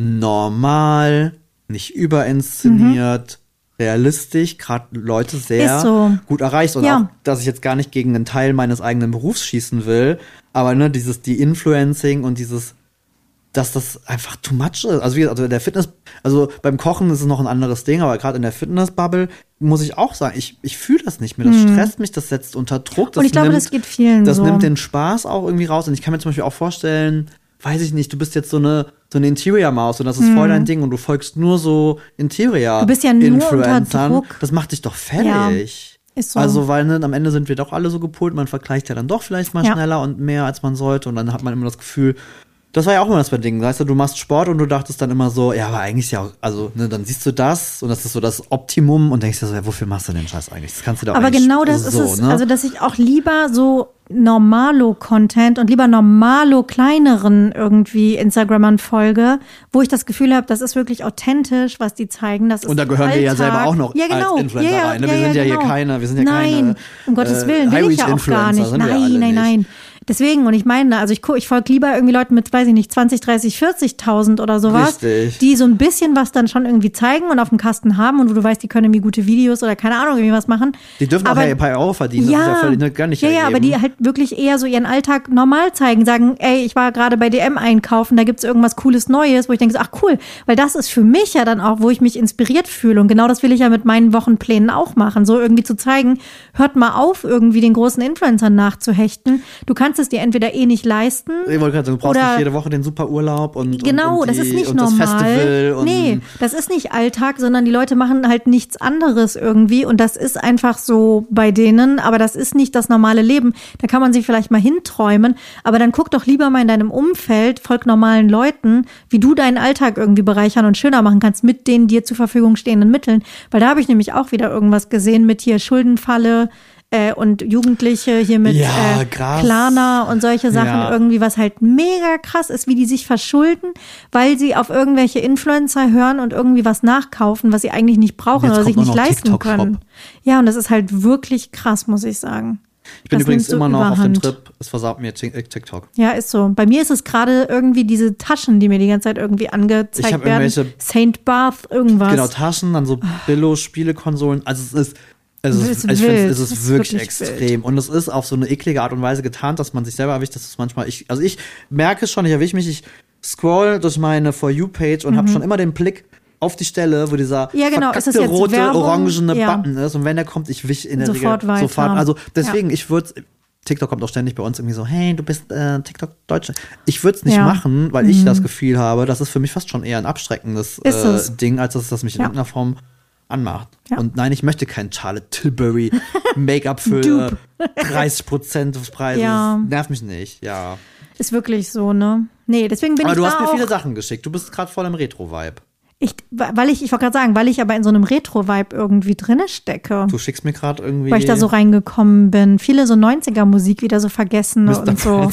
S2: normal, nicht überinszeniert, mhm. realistisch, gerade Leute sehr
S1: so.
S2: gut erreichst. Und
S1: ja.
S2: auch, dass ich jetzt gar nicht gegen einen Teil meines eigenen Berufs schießen will, aber ne, dieses, die Influencing und dieses, dass das einfach too much ist. Also wie also der Fitness, also beim Kochen ist es noch ein anderes Ding, aber gerade in der Fitnessbubble muss ich auch sagen, ich, ich fühle das nicht mehr. Das hm. stresst mich, das setzt unter Druck. Das
S1: und ich glaube,
S2: nimmt,
S1: das geht vielen
S2: Das
S1: so.
S2: nimmt den Spaß auch irgendwie raus. Und ich kann mir zum Beispiel auch vorstellen, weiß ich nicht, du bist jetzt so eine, so eine Interior-Maus und das ist hm. voll dein Ding und du folgst nur so Interior-Influencern.
S1: Du bist ja nur unter Druck.
S2: Das macht dich doch fertig.
S1: Ja. Ist so.
S2: Also, weil ne, am Ende sind wir doch alle so gepolt, man vergleicht ja dann doch vielleicht mal
S1: ja.
S2: schneller und mehr, als man sollte. Und dann hat man immer das Gefühl, das war ja auch immer das Ding, weißt du, du machst Sport und du dachtest dann immer so, ja, aber eigentlich ja, also, ne, dann siehst du das und das ist so das Optimum und denkst dir so, ja, wofür machst du den Scheiß eigentlich? Das kannst du doch
S1: aber
S2: eigentlich
S1: genau das
S2: so,
S1: ist es,
S2: ne?
S1: also, dass ich auch lieber so Normalo-Content und lieber normalo kleineren irgendwie Instagrammern folge, wo ich das Gefühl habe, das ist wirklich authentisch, was die zeigen. Das ist
S2: und da gehören
S1: Alltag.
S2: wir ja selber auch noch
S1: ja, genau.
S2: als Influencer
S1: ja,
S2: rein. Ne?
S1: Ja,
S2: wir sind ja,
S1: ja
S2: hier
S1: genau.
S2: keine, wir sind ja
S1: nein,
S2: keine
S1: um Gottes
S2: äh,
S1: Willen, will ich ja auch gar nicht. Nein, nein, nein. Deswegen, und ich meine, also ich, ich folge lieber irgendwie Leuten mit, weiß ich nicht, zwanzig, dreißig, vierzigtausend oder sowas,
S2: Richtig.
S1: die so ein bisschen was dann schon irgendwie zeigen und auf dem Kasten haben und wo du weißt, die können irgendwie gute Videos oder keine Ahnung, irgendwie was machen.
S2: Die dürfen
S1: aber,
S2: auch ja ein paar Euro verdienen,
S1: ja,
S2: das ist ja völlig ne, gar nicht
S1: Ja,
S2: ergeben.
S1: ja, aber die halt wirklich eher so ihren Alltag normal zeigen, sagen, ey, ich war gerade bei D M einkaufen, da gibt's irgendwas Cooles Neues, wo ich denke, so, ach cool, weil das ist für mich ja dann auch, wo ich mich inspiriert fühle und genau das will ich ja mit meinen Wochenplänen auch machen, so irgendwie zu zeigen, hört mal auf, irgendwie den großen Influencern nachzuhechten. Du kannst es dir entweder eh nicht leisten.
S2: Ich wollte gerade sagen, du brauchst
S1: oder,
S2: nicht jede Woche den super Urlaub und
S1: genau,
S2: und, und
S1: das
S2: die,
S1: ist nicht
S2: und
S1: normal.
S2: Das Festival und
S1: nee, das ist nicht Alltag, sondern die Leute machen halt nichts anderes irgendwie und das ist einfach so bei denen, aber das ist nicht das normale Leben. Da kann man sich vielleicht mal hinträumen, aber dann guck doch lieber mal in deinem Umfeld, folg normalen Leuten, wie du deinen Alltag irgendwie bereichern und schöner machen kannst mit den dir zur Verfügung stehenden Mitteln, weil da habe ich nämlich auch wieder irgendwas gesehen mit hier Schuldenfalle, Äh, und Jugendliche hier mit
S2: ja,
S1: äh,
S2: krass.
S1: Klarna und solche Sachen
S2: ja.
S1: irgendwie, was halt mega krass ist, wie die sich verschulden, weil sie auf irgendwelche Influencer hören und irgendwie was nachkaufen, was sie eigentlich nicht brauchen oder sich nicht leisten können. Ja, und das ist halt wirklich krass, muss ich sagen.
S2: Ich bin
S1: das
S2: übrigens
S1: so
S2: immer noch
S1: Überhand.
S2: auf dem Trip, es versaut mir TikTok.
S1: Ja, ist so. Bei mir ist es gerade irgendwie diese Taschen, die mir die ganze Zeit irgendwie angezeigt werden. Saint Bath, irgendwas.
S2: Genau, Taschen, dann so Billo-Spielekonsolen. Also es ist Es ist,
S1: ist
S2: ich
S1: wild.
S2: finde, es ist,
S1: ist
S2: wirklich,
S1: wirklich
S2: extrem.
S1: Wild.
S2: Und es ist auf so eine eklige Art und Weise getarnt, dass man sich selber erwischt, dass es manchmal, ich, also ich merke es schon, ich erwische mich, ich scroll durch meine For You-Page und mhm. habe schon immer den Blick auf die Stelle, wo dieser
S1: ja, genau.
S2: verkackte rote,
S1: Werbung?
S2: orangene
S1: ja.
S2: Button ist. Und wenn der kommt, ich wisch in der
S1: sofort
S2: Regel
S1: weiter.
S2: sofort. Also deswegen,
S1: ja.
S2: ich würde TikTok kommt auch ständig bei uns irgendwie so, hey, du bist äh, TikTok-Deutsche. Ich würde es nicht
S1: ja.
S2: machen, weil
S1: mhm.
S2: ich das Gefühl habe, das ist für mich fast schon eher ein abschreckendes äh, Ding, als dass das mich in
S1: ja.
S2: irgendeiner Form anmacht.
S1: Ja.
S2: Und nein, ich möchte kein Charlotte Tilbury Make-up für dreißig Prozent des Preises.
S1: Ja.
S2: Nervt mich nicht, ja.
S1: Ist wirklich so, ne? Nee, deswegen bin
S2: aber
S1: ich
S2: du
S1: da
S2: hast mir
S1: auch
S2: viele Sachen geschickt. Du bist gerade voll im Retro-Vibe.
S1: Ich, weil ich, ich wollte gerade sagen, weil ich aber in so einem Retro-Vibe irgendwie drinne stecke.
S2: Du schickst mir gerade irgendwie.
S1: Weil ich da so reingekommen bin. Viele so neunziger-Musik wieder so vergessen und so.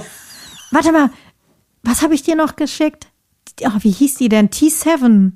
S1: Warte mal, was habe ich dir noch geschickt? Oh, wie hieß die denn? T sieben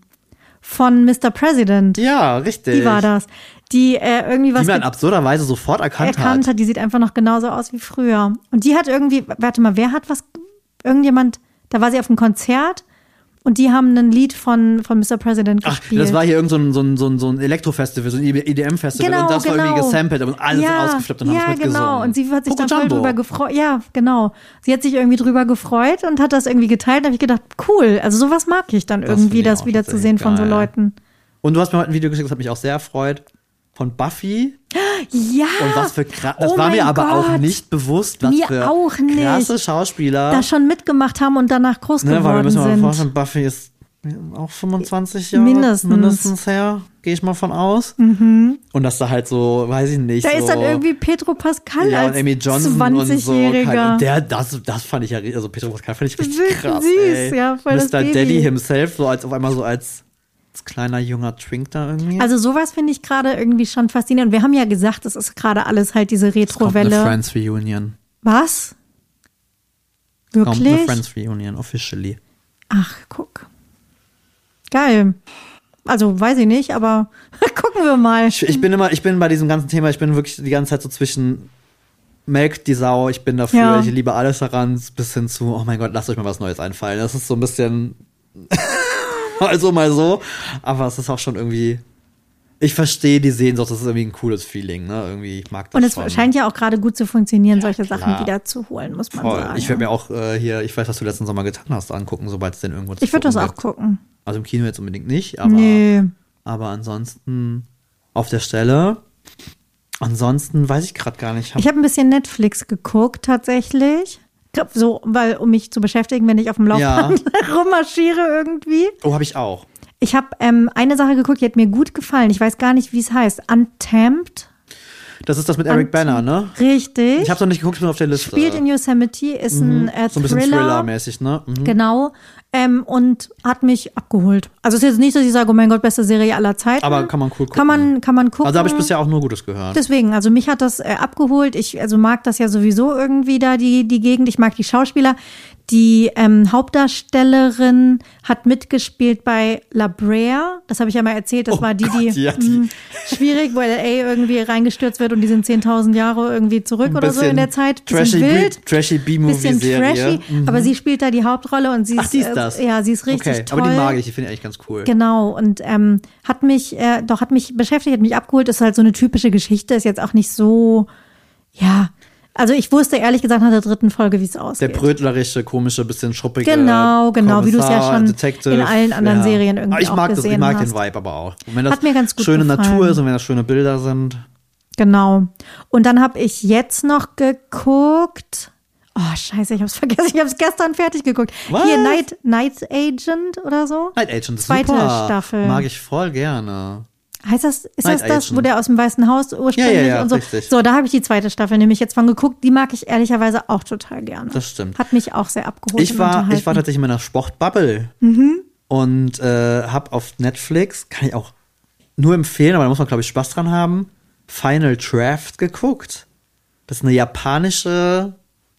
S1: von Mister President.
S2: Ja, richtig.
S1: Die war das. Die äh, irgendwie was.
S2: Die man absurderweise sofort erkannt,
S1: erkannt hat. hat. Die sieht einfach noch genauso aus wie früher. Und die hat irgendwie, warte mal, wer hat was, irgendjemand, da war sie auf einem Konzert und die haben ein Lied von, von Mister President
S2: Ach,
S1: gespielt.
S2: das war hier irgend so ein, so ein, so ein, so ein Elektrofestival, so ein E D M-Festival
S1: genau,
S2: und das
S1: genau.
S2: war irgendwie gesampelt und alles
S1: ja,
S2: ausgeflippt und haben
S1: ja,
S2: es mitgesungen.
S1: genau. Und sie hat sich
S2: Poco
S1: dann voll
S2: Jumbo.
S1: drüber gefreut. Ja, genau. Sie hat sich irgendwie drüber gefreut und hat das irgendwie geteilt. Da habe ich gedacht, cool. Also sowas mag ich dann
S2: Das
S1: irgendwie,
S2: finde ich
S1: das
S2: auch
S1: wieder zu sehen
S2: tatsächlich
S1: von so
S2: geil.
S1: Leuten.
S2: Und du hast mir heute ein Video geschickt, das hat mich auch sehr erfreut. Von Buffy.
S1: Ja.
S2: Und was für krass. Das
S1: oh
S2: war mir aber
S1: Gott.
S2: auch nicht bewusst, was
S1: mir
S2: für
S1: auch nicht.
S2: krasse Schauspieler
S1: Da schon mitgemacht haben und danach groß
S2: ne,
S1: geworden
S2: weil wir müssen
S1: sind.
S2: mal vorstellen, Buffy ist auch fünfundzwanzig Jahre
S1: Mindestens.
S2: mindestens her, gehe ich mal von aus.
S1: Mhm.
S2: Und dass da halt so, weiß ich nicht.
S1: Da
S2: so,
S1: ist dann irgendwie Pedro Pascal
S2: ja,
S1: als
S2: und Amy Johnson
S1: zwanzigjähriger.
S2: Und so. Und der, das, das fand ich ja, also Pedro Pascal fand ich richtig
S1: Süß,
S2: krass.
S1: süß,
S2: ey.
S1: ja, voll das
S2: Mister
S1: Baby.
S2: Daddy himself, so als auf einmal so als als kleiner, junger Twink da irgendwie.
S1: Also sowas finde ich gerade irgendwie schon faszinierend. Wir haben ja gesagt, das ist gerade alles halt diese Retro-Welle.
S2: Es kommt eine Friends Reunion.
S1: Was?
S2: Wirklich?
S1: Wirklich?
S2: Kommt eine Friends Reunion, officially.
S1: Ach, guck. Geil. Also, weiß ich nicht, aber gucken wir mal.
S2: Ich, ich bin immer, ich bin bei diesem ganzen Thema, ich bin wirklich die ganze Zeit so zwischen melkt die Sau, ich bin dafür,
S1: Ja.
S2: ich liebe alles daran, bis hin zu, oh mein Gott, lasst euch mal was Neues einfallen. Das ist so ein bisschen mal so, mal so. Aber es ist auch schon irgendwie, ich verstehe die Sehnsucht, das ist irgendwie ein cooles Feeling, ne? Irgendwie, ich mag das
S1: Und es
S2: schon.
S1: scheint ja auch gerade gut zu funktionieren,
S2: Ja,
S1: solche
S2: klar.
S1: Sachen wieder zu holen, muss man
S2: Voll.
S1: sagen.
S2: Ich werde mir auch äh, hier, ich weiß, was du letzten Sommer getan hast, angucken, sobald es denn irgendwo zu
S1: Ich würde das
S2: gucken
S1: auch
S2: gibt.
S1: gucken.
S2: Also im Kino jetzt unbedingt nicht, aber,
S1: Nee.
S2: aber ansonsten auf der Stelle. Ansonsten weiß ich gerade gar nicht.
S1: Ich habe ein bisschen Netflix geguckt, tatsächlich. So, weil, um mich zu beschäftigen, wenn ich auf dem Laufband rummarschiere irgendwie.
S2: Oh, habe ich auch.
S1: Ich habe ähm, eine Sache geguckt, die hat mir gut gefallen. Ich weiß gar nicht, wie es heißt. Untamed.
S2: Das ist das mit Eric
S1: Untamed.
S2: Banner, ne?
S1: Richtig.
S2: Ich habe noch nicht geguckt, ich bin auf der Liste.
S1: Spielt in Yosemite, ist
S2: Mhm.
S1: ein äh,
S2: So ein bisschen
S1: Thriller.
S2: Thriller-mäßig, ne? Mhm.
S1: Genau. Ähm, und hat mich abgeholt. Also es ist jetzt nicht, dass ich sage, oh mein Gott, beste Serie aller Zeiten.
S2: Aber kann man cool gucken.
S1: Kann man, kann man gucken.
S2: Also habe ich bisher auch nur Gutes gehört.
S1: Deswegen, also mich hat das äh, abgeholt. Ich also mag das ja sowieso irgendwie da, die, die Gegend. Ich mag die Schauspieler. Die ähm, Hauptdarstellerin hat mitgespielt bei La Brea. Das habe ich ja mal erzählt. Das
S2: Oh
S1: war die,
S2: Gott,
S1: die,
S2: ja, die-
S1: mh, schwierig, wo L A irgendwie reingestürzt wird und die sind zehntausend Jahre irgendwie zurück
S2: Ein
S1: oder so in der Zeit.
S2: Trashy,
S1: Bisschen wild.
S2: B- trashy
S1: Bisschen
S2: B-Movie-Serie.
S1: trashy, aber sie spielt da die Hauptrolle und sie ist,
S2: Ach, die ist das?
S1: Äh, ja, sie ist richtig
S2: Okay,
S1: toll.
S2: aber die mag ich, die finde ich eigentlich ganz cool.
S1: Genau, und ähm, hat mich, äh, doch, hat mich beschäftigt, hat mich abgeholt, ist halt so eine typische Geschichte, ist jetzt auch nicht so, ja, also ich wusste ehrlich gesagt nach der dritten Folge, wie es
S2: Der
S1: ausgeht.
S2: brötlerische, komische, bisschen schuppige
S1: Genau, genau, wie du es ja
S2: Kommissar,
S1: schon
S2: Detective,
S1: in allen anderen
S2: ja.
S1: Serien irgendwie
S2: Aber ich
S1: auch
S2: mag das, ich
S1: gesehen
S2: mag
S1: hast.
S2: den Vibe aber auch. Und wenn das
S1: Hat mir ganz gut
S2: schöne
S1: gefallen.
S2: Natur ist und wenn das schöne Bilder sind.
S1: Genau. Und dann habe ich jetzt noch geguckt, oh scheiße, ich hab's vergessen, ich hab's gestern fertig geguckt.
S2: Was?
S1: Hier, Night, Night Agent oder so.
S2: Night Agent ist
S1: Zweite
S2: super.
S1: Staffel.
S2: Mag ich voll gerne.
S1: Heißt das, ist
S2: Night
S1: das das,
S2: Agent.
S1: wo der aus dem Weißen Haus ursprünglich
S2: Ja, ja, ja,
S1: und so.
S2: richtig.
S1: So, da habe ich die zweite Staffel nämlich jetzt von geguckt. Die mag ich ehrlicherweise auch total gerne.
S2: Das stimmt.
S1: Hat mich auch sehr abgeholt.
S2: Ich
S1: und
S2: war, ich war
S1: unterhalten.
S2: tatsächlich in meiner Sportbubble und äh, habe auf Netflix, kann ich auch nur empfehlen, aber da muss man, glaube ich, Spaß dran haben, Final Draft geguckt. Das ist eine japanische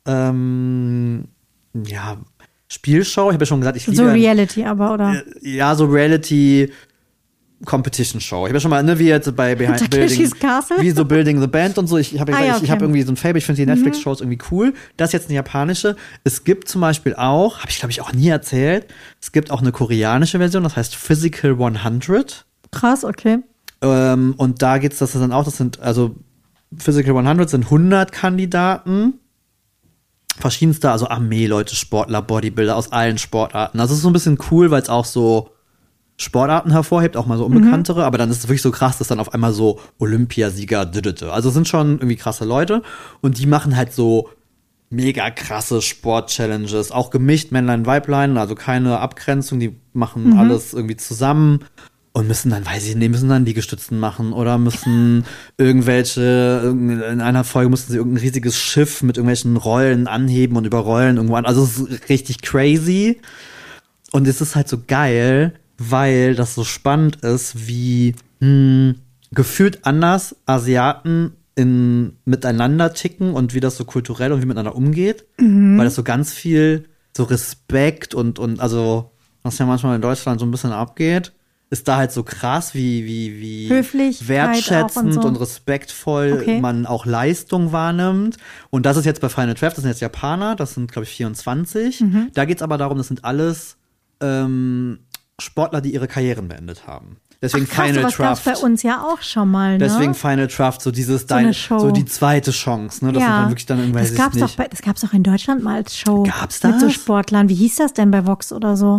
S2: ähm, ja, Spielshow. Ich habe ja schon gesagt, ich liebe
S1: So
S2: ja-
S1: Reality aber, oder?
S2: ja, so Reality Competition Show. Ich habe ja schon mal, ne, wie jetzt bei Behind
S1: Takeshis
S2: Building,
S1: Castle?
S2: wie so Building the Band und so. Ich habe ja
S1: Ah,
S2: gesagt,
S1: ja,
S2: ich, ich
S1: okay.
S2: habe irgendwie so ein Fable, ich finde die Netflix-Shows irgendwie cool. Das ist jetzt eine japanische. Es gibt zum Beispiel auch, habe ich glaube ich auch nie erzählt, es gibt auch eine koreanische Version, das heißt Physical hundert.
S1: Krass, okay.
S2: Ähm, und da geht's, das ist dann auch, das sind, also Physical hundert sind hundert Kandidaten. Verschiedenster, also Armee-Leute, Sportler, Bodybuilder aus allen Sportarten. Also es ist so ein bisschen cool, weil es auch so Sportarten hervorhebt, auch mal so unbekanntere, aber dann ist es wirklich so krass, dass dann auf einmal so Olympiasieger, düdüdü. Also es sind schon irgendwie krasse Leute und die machen halt so mega krasse Sport-Challenges, auch gemischt, Männlein, Weiblein, also keine Abgrenzung, die machen alles irgendwie zusammen und müssen dann, weiß ich nicht, müssen dann Liegestützen machen oder müssen irgendwelche, in einer Folge mussten sie irgendein riesiges Schiff mit irgendwelchen Rollen anheben und überrollen irgendwo an. Also es ist richtig crazy und es ist halt so geil, weil das so spannend ist, wie mh, gefühlt anders Asiaten in, miteinander ticken und wie das so kulturell und wie miteinander umgeht. Weil das so ganz viel so Respekt und, und also, was ja manchmal in Deutschland so ein bisschen abgeht, ist da halt so krass, wie, wie, wie
S1: Höflichkeit
S2: wertschätzend
S1: auch und so.
S2: und respektvoll
S1: Okay.
S2: man auch Leistung wahrnimmt. Und das ist jetzt bei Final Draft, das sind jetzt Japaner, das sind, glaube ich, vierundzwanzig.
S1: Mhm.
S2: Da geht's aber darum, das sind alles ähm, Sportler, die ihre Karrieren beendet haben. Deswegen
S1: Ach, krass,
S2: Final
S1: sowas gab's
S2: Draft.
S1: bei uns ja auch schon mal, ne?
S2: Deswegen Final Draft, so dieses
S1: eine
S2: dein,
S1: Show.
S2: so die zweite Chance, ne? Das sind dann wirklich dann irgendwie, weiß
S1: das
S2: ich
S1: gab's doch
S2: nicht.
S1: bei, das gab's doch in Deutschland mal als Show.
S2: Gab's
S1: Mit so
S2: das?
S1: Sportlern. Wie hieß das denn bei Vox oder so?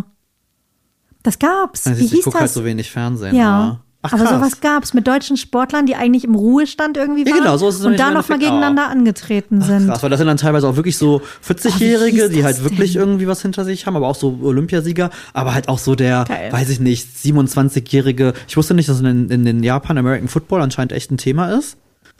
S1: Das gab's.
S2: Also
S1: Wie
S2: ich
S1: hieß
S2: gucke
S1: das?
S2: halt so wenig Fernsehen.
S1: ja.
S2: Aber, ach,
S1: aber
S2: krass.
S1: sowas gab's mit deutschen Sportlern, die eigentlich im Ruhestand irgendwie
S2: Ja,
S1: waren
S2: genau, so ist es
S1: und
S2: im
S1: da noch mal
S2: Endeffekt
S1: gegeneinander angetreten sind.
S2: Krass, weil das sind dann teilweise auch wirklich so vierzig-Jährige,
S1: Oh, wie hieß
S2: die halt
S1: das
S2: wirklich
S1: denn?
S2: irgendwie was hinter sich haben, aber auch so Olympiasieger, aber halt auch so der,
S1: Geil.
S2: weiß ich nicht, siebenundzwanzig-jährige, ich wusste nicht, dass in, in den Japan American Football anscheinend echt ein Thema ist.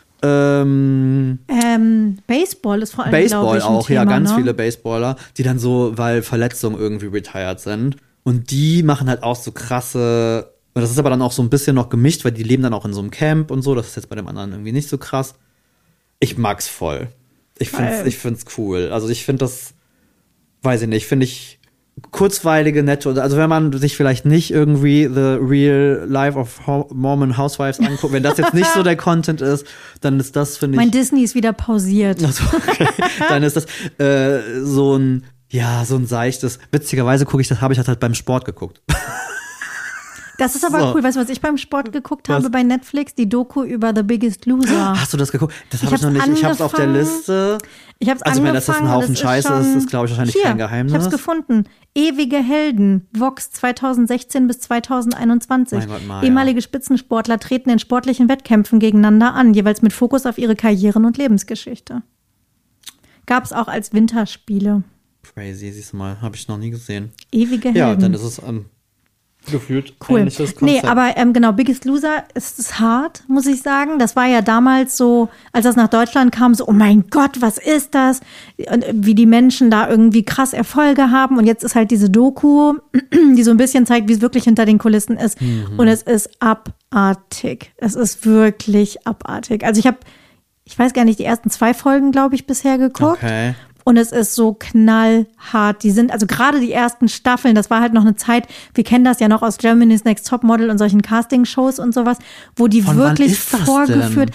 S2: Ähm,
S1: Ähm, Baseball ist vor allem, glaube
S2: Baseball
S1: ich, ein
S2: auch,
S1: Thema,
S2: ja, ganz
S1: ne?
S2: viele Baseballer, die dann so, weil Verletzungen irgendwie retired sind. Und die machen halt auch so krasse Und das ist aber dann auch so ein bisschen noch gemischt, weil die leben dann auch in so einem Camp und so. Das ist jetzt bei dem anderen irgendwie nicht so krass. Ich mag's voll. Ich find's, ich find's cool. Also ich finde das, weiß ich nicht, finde ich kurzweilige, nette. Also wenn man sich vielleicht nicht irgendwie The Real Life of Ho- Mormon Housewives anguckt, wenn das jetzt nicht so der Content ist, dann ist das, finde ich.
S1: Mein Disney ist wieder pausiert.
S2: Also, okay. Dann ist das äh, so ein, ja, so ein seichtes. Witzigerweise gucke ich das, habe ich das halt beim Sport geguckt.
S1: Das ist aber
S2: So.
S1: cool. Weißt du, was ich beim Sport geguckt
S2: Was?
S1: habe bei Netflix? Die Doku über The Biggest Loser.
S2: Hast du das geguckt? Das
S1: Ich
S2: habe ich noch
S1: hab's
S2: nicht. Ich habe es auf der
S1: angefangen.
S2: Liste.
S1: Ich habe es
S2: Also, wenn das jetzt ein
S1: angefangen.
S2: Haufen
S1: das
S2: Scheiße
S1: schon,
S2: ist, ist, glaube ich, wahrscheinlich
S1: hier,
S2: kein Geheimnis.
S1: Ich habe es gefunden. Ewige Helden. Vox zweitausendsechzehn bis zweitausendeinundzwanzig.
S2: Mein Gott, Maja.
S1: Ehemalige Spitzensportler treten in sportlichen Wettkämpfen gegeneinander an, jeweils mit Fokus auf ihre Karrieren und Lebensgeschichte. Gab es auch als Winterspiele.
S2: Crazy, siehst du mal. Habe ich noch nie gesehen.
S1: Ewige Helden.
S2: Ja, dann ist es ähm, gefühlt
S1: Cool.
S2: ähnliches
S1: Nee,
S2: Konzept.
S1: aber ähm, genau, Biggest Loser ist, ist hart, muss ich sagen. Das war ja damals so, als das nach Deutschland kam, so, oh mein Gott, was ist das? Und äh, wie die Menschen da irgendwie krass Erfolge haben. Und jetzt ist halt diese Doku, die so ein bisschen zeigt, wie es wirklich hinter den Kulissen ist.
S2: Mhm.
S1: Und es ist abartig. Es ist wirklich abartig. Also ich habe, ich weiß gar nicht, die ersten zwei Folgen, glaube ich, bisher geguckt.
S2: Okay.
S1: Und es ist so knallhart. Die sind, also gerade die ersten Staffeln, das war halt noch eine Zeit, wir kennen das ja noch aus Germany's Next Topmodel und solchen Castingshows und sowas, wo die
S2: Von wann
S1: wirklich
S2: ist das
S1: vorgeführt.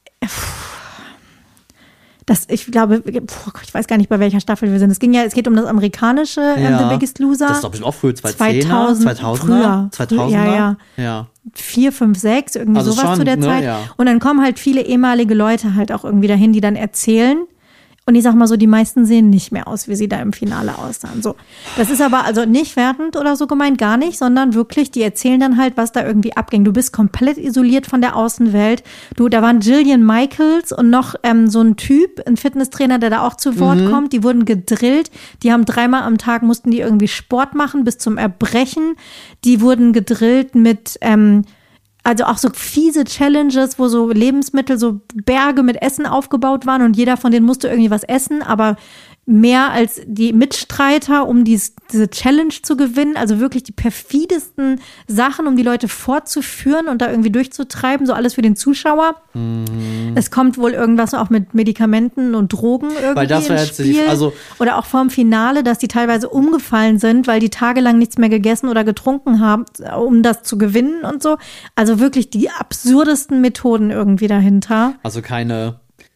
S1: Das, ich glaube, puh, ich weiß gar nicht, bei welcher Staffel wir sind. Es ging ja, es geht um das amerikanische ähm,
S2: Ja.
S1: The Biggest Loser.
S2: Das ist doch bestimmt auch früher, zweitausendzehner,
S1: zweitausend,
S2: zweitausender,
S1: früher.
S2: zweitausender.
S1: Ja, ja.
S2: ja.
S1: Vier, fünf, sechs, irgendwie
S2: Also
S1: sowas
S2: schon,
S1: zu der
S2: ne,
S1: Zeit.
S2: ja.
S1: Und dann kommen halt viele ehemalige Leute halt auch irgendwie dahin, die dann erzählen. Und ich sag mal so, die meisten sehen nicht mehr aus, wie sie da im Finale aussahen. So. Das ist aber also nicht wertend oder so gemeint, gar nicht, sondern wirklich, die erzählen dann halt, was da irgendwie abging. Du bist komplett isoliert von der Außenwelt. Du, da waren Jillian Michaels und noch ähm, so ein Typ, ein Fitnesstrainer, der da auch zu Wort
S2: Mhm.
S1: kommt. Die wurden gedrillt. Die haben dreimal am Tag, mussten die irgendwie Sport machen bis zum Erbrechen. Die wurden gedrillt mit, ähm, also auch so fiese Challenges, wo so Lebensmittel, so Berge mit Essen aufgebaut waren und jeder von denen musste irgendwie was essen, aber mehr als die Mitstreiter, um dies, diese Challenge zu gewinnen. Also wirklich die perfidesten Sachen, um die Leute fortzuführen und da irgendwie durchzutreiben. So alles für den Zuschauer.
S2: Mhm.
S1: Es kommt wohl irgendwas auch mit Medikamenten und Drogen irgendwie
S2: Weil das war
S1: ins
S2: jetzt die-
S1: Spiel.
S2: also-
S1: Oder auch vorm Finale, dass die teilweise umgefallen sind, weil die tagelang nichts mehr gegessen oder getrunken haben, um das zu gewinnen und so. Also wirklich die absurdesten Methoden irgendwie dahinter.
S2: Also keine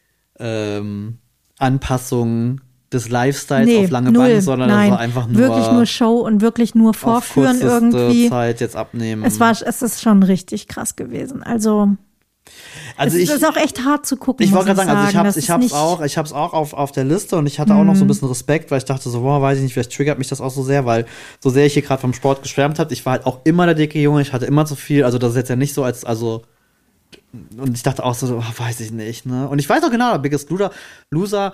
S2: ähm, Anpassung des Lifestyles
S1: Nee,
S2: auf lange
S1: null,
S2: Bank, sondern
S1: nein.
S2: es war einfach nur,
S1: wirklich nur Show und wirklich nur
S2: auf
S1: vorführen
S2: kürzeste
S1: irgendwie.
S2: Zeit jetzt abnehmen.
S1: Es war, es ist schon richtig krass gewesen. Also,
S2: also
S1: es
S2: ich,
S1: ist auch echt hart zu gucken.
S2: Ich
S1: muss
S2: wollte gerade sagen, also ich hab's,
S1: Das
S2: ich
S1: ist
S2: hab's
S1: nicht- Mhm.
S2: auch, ich hab's auch auf, auf der Liste und ich hatte auch noch so ein bisschen Respekt, weil ich dachte so, boah, weiß ich nicht, vielleicht triggert mich das auch so sehr, weil so sehr ich hier gerade vom Sport geschwärmt habe, ich war halt auch immer der dicke Junge, ich hatte immer zu viel, also das ist jetzt ja nicht so als, also und ich dachte auch so, oh, weiß ich nicht, ne? Und ich weiß auch genau, Biggest Loser, Loser,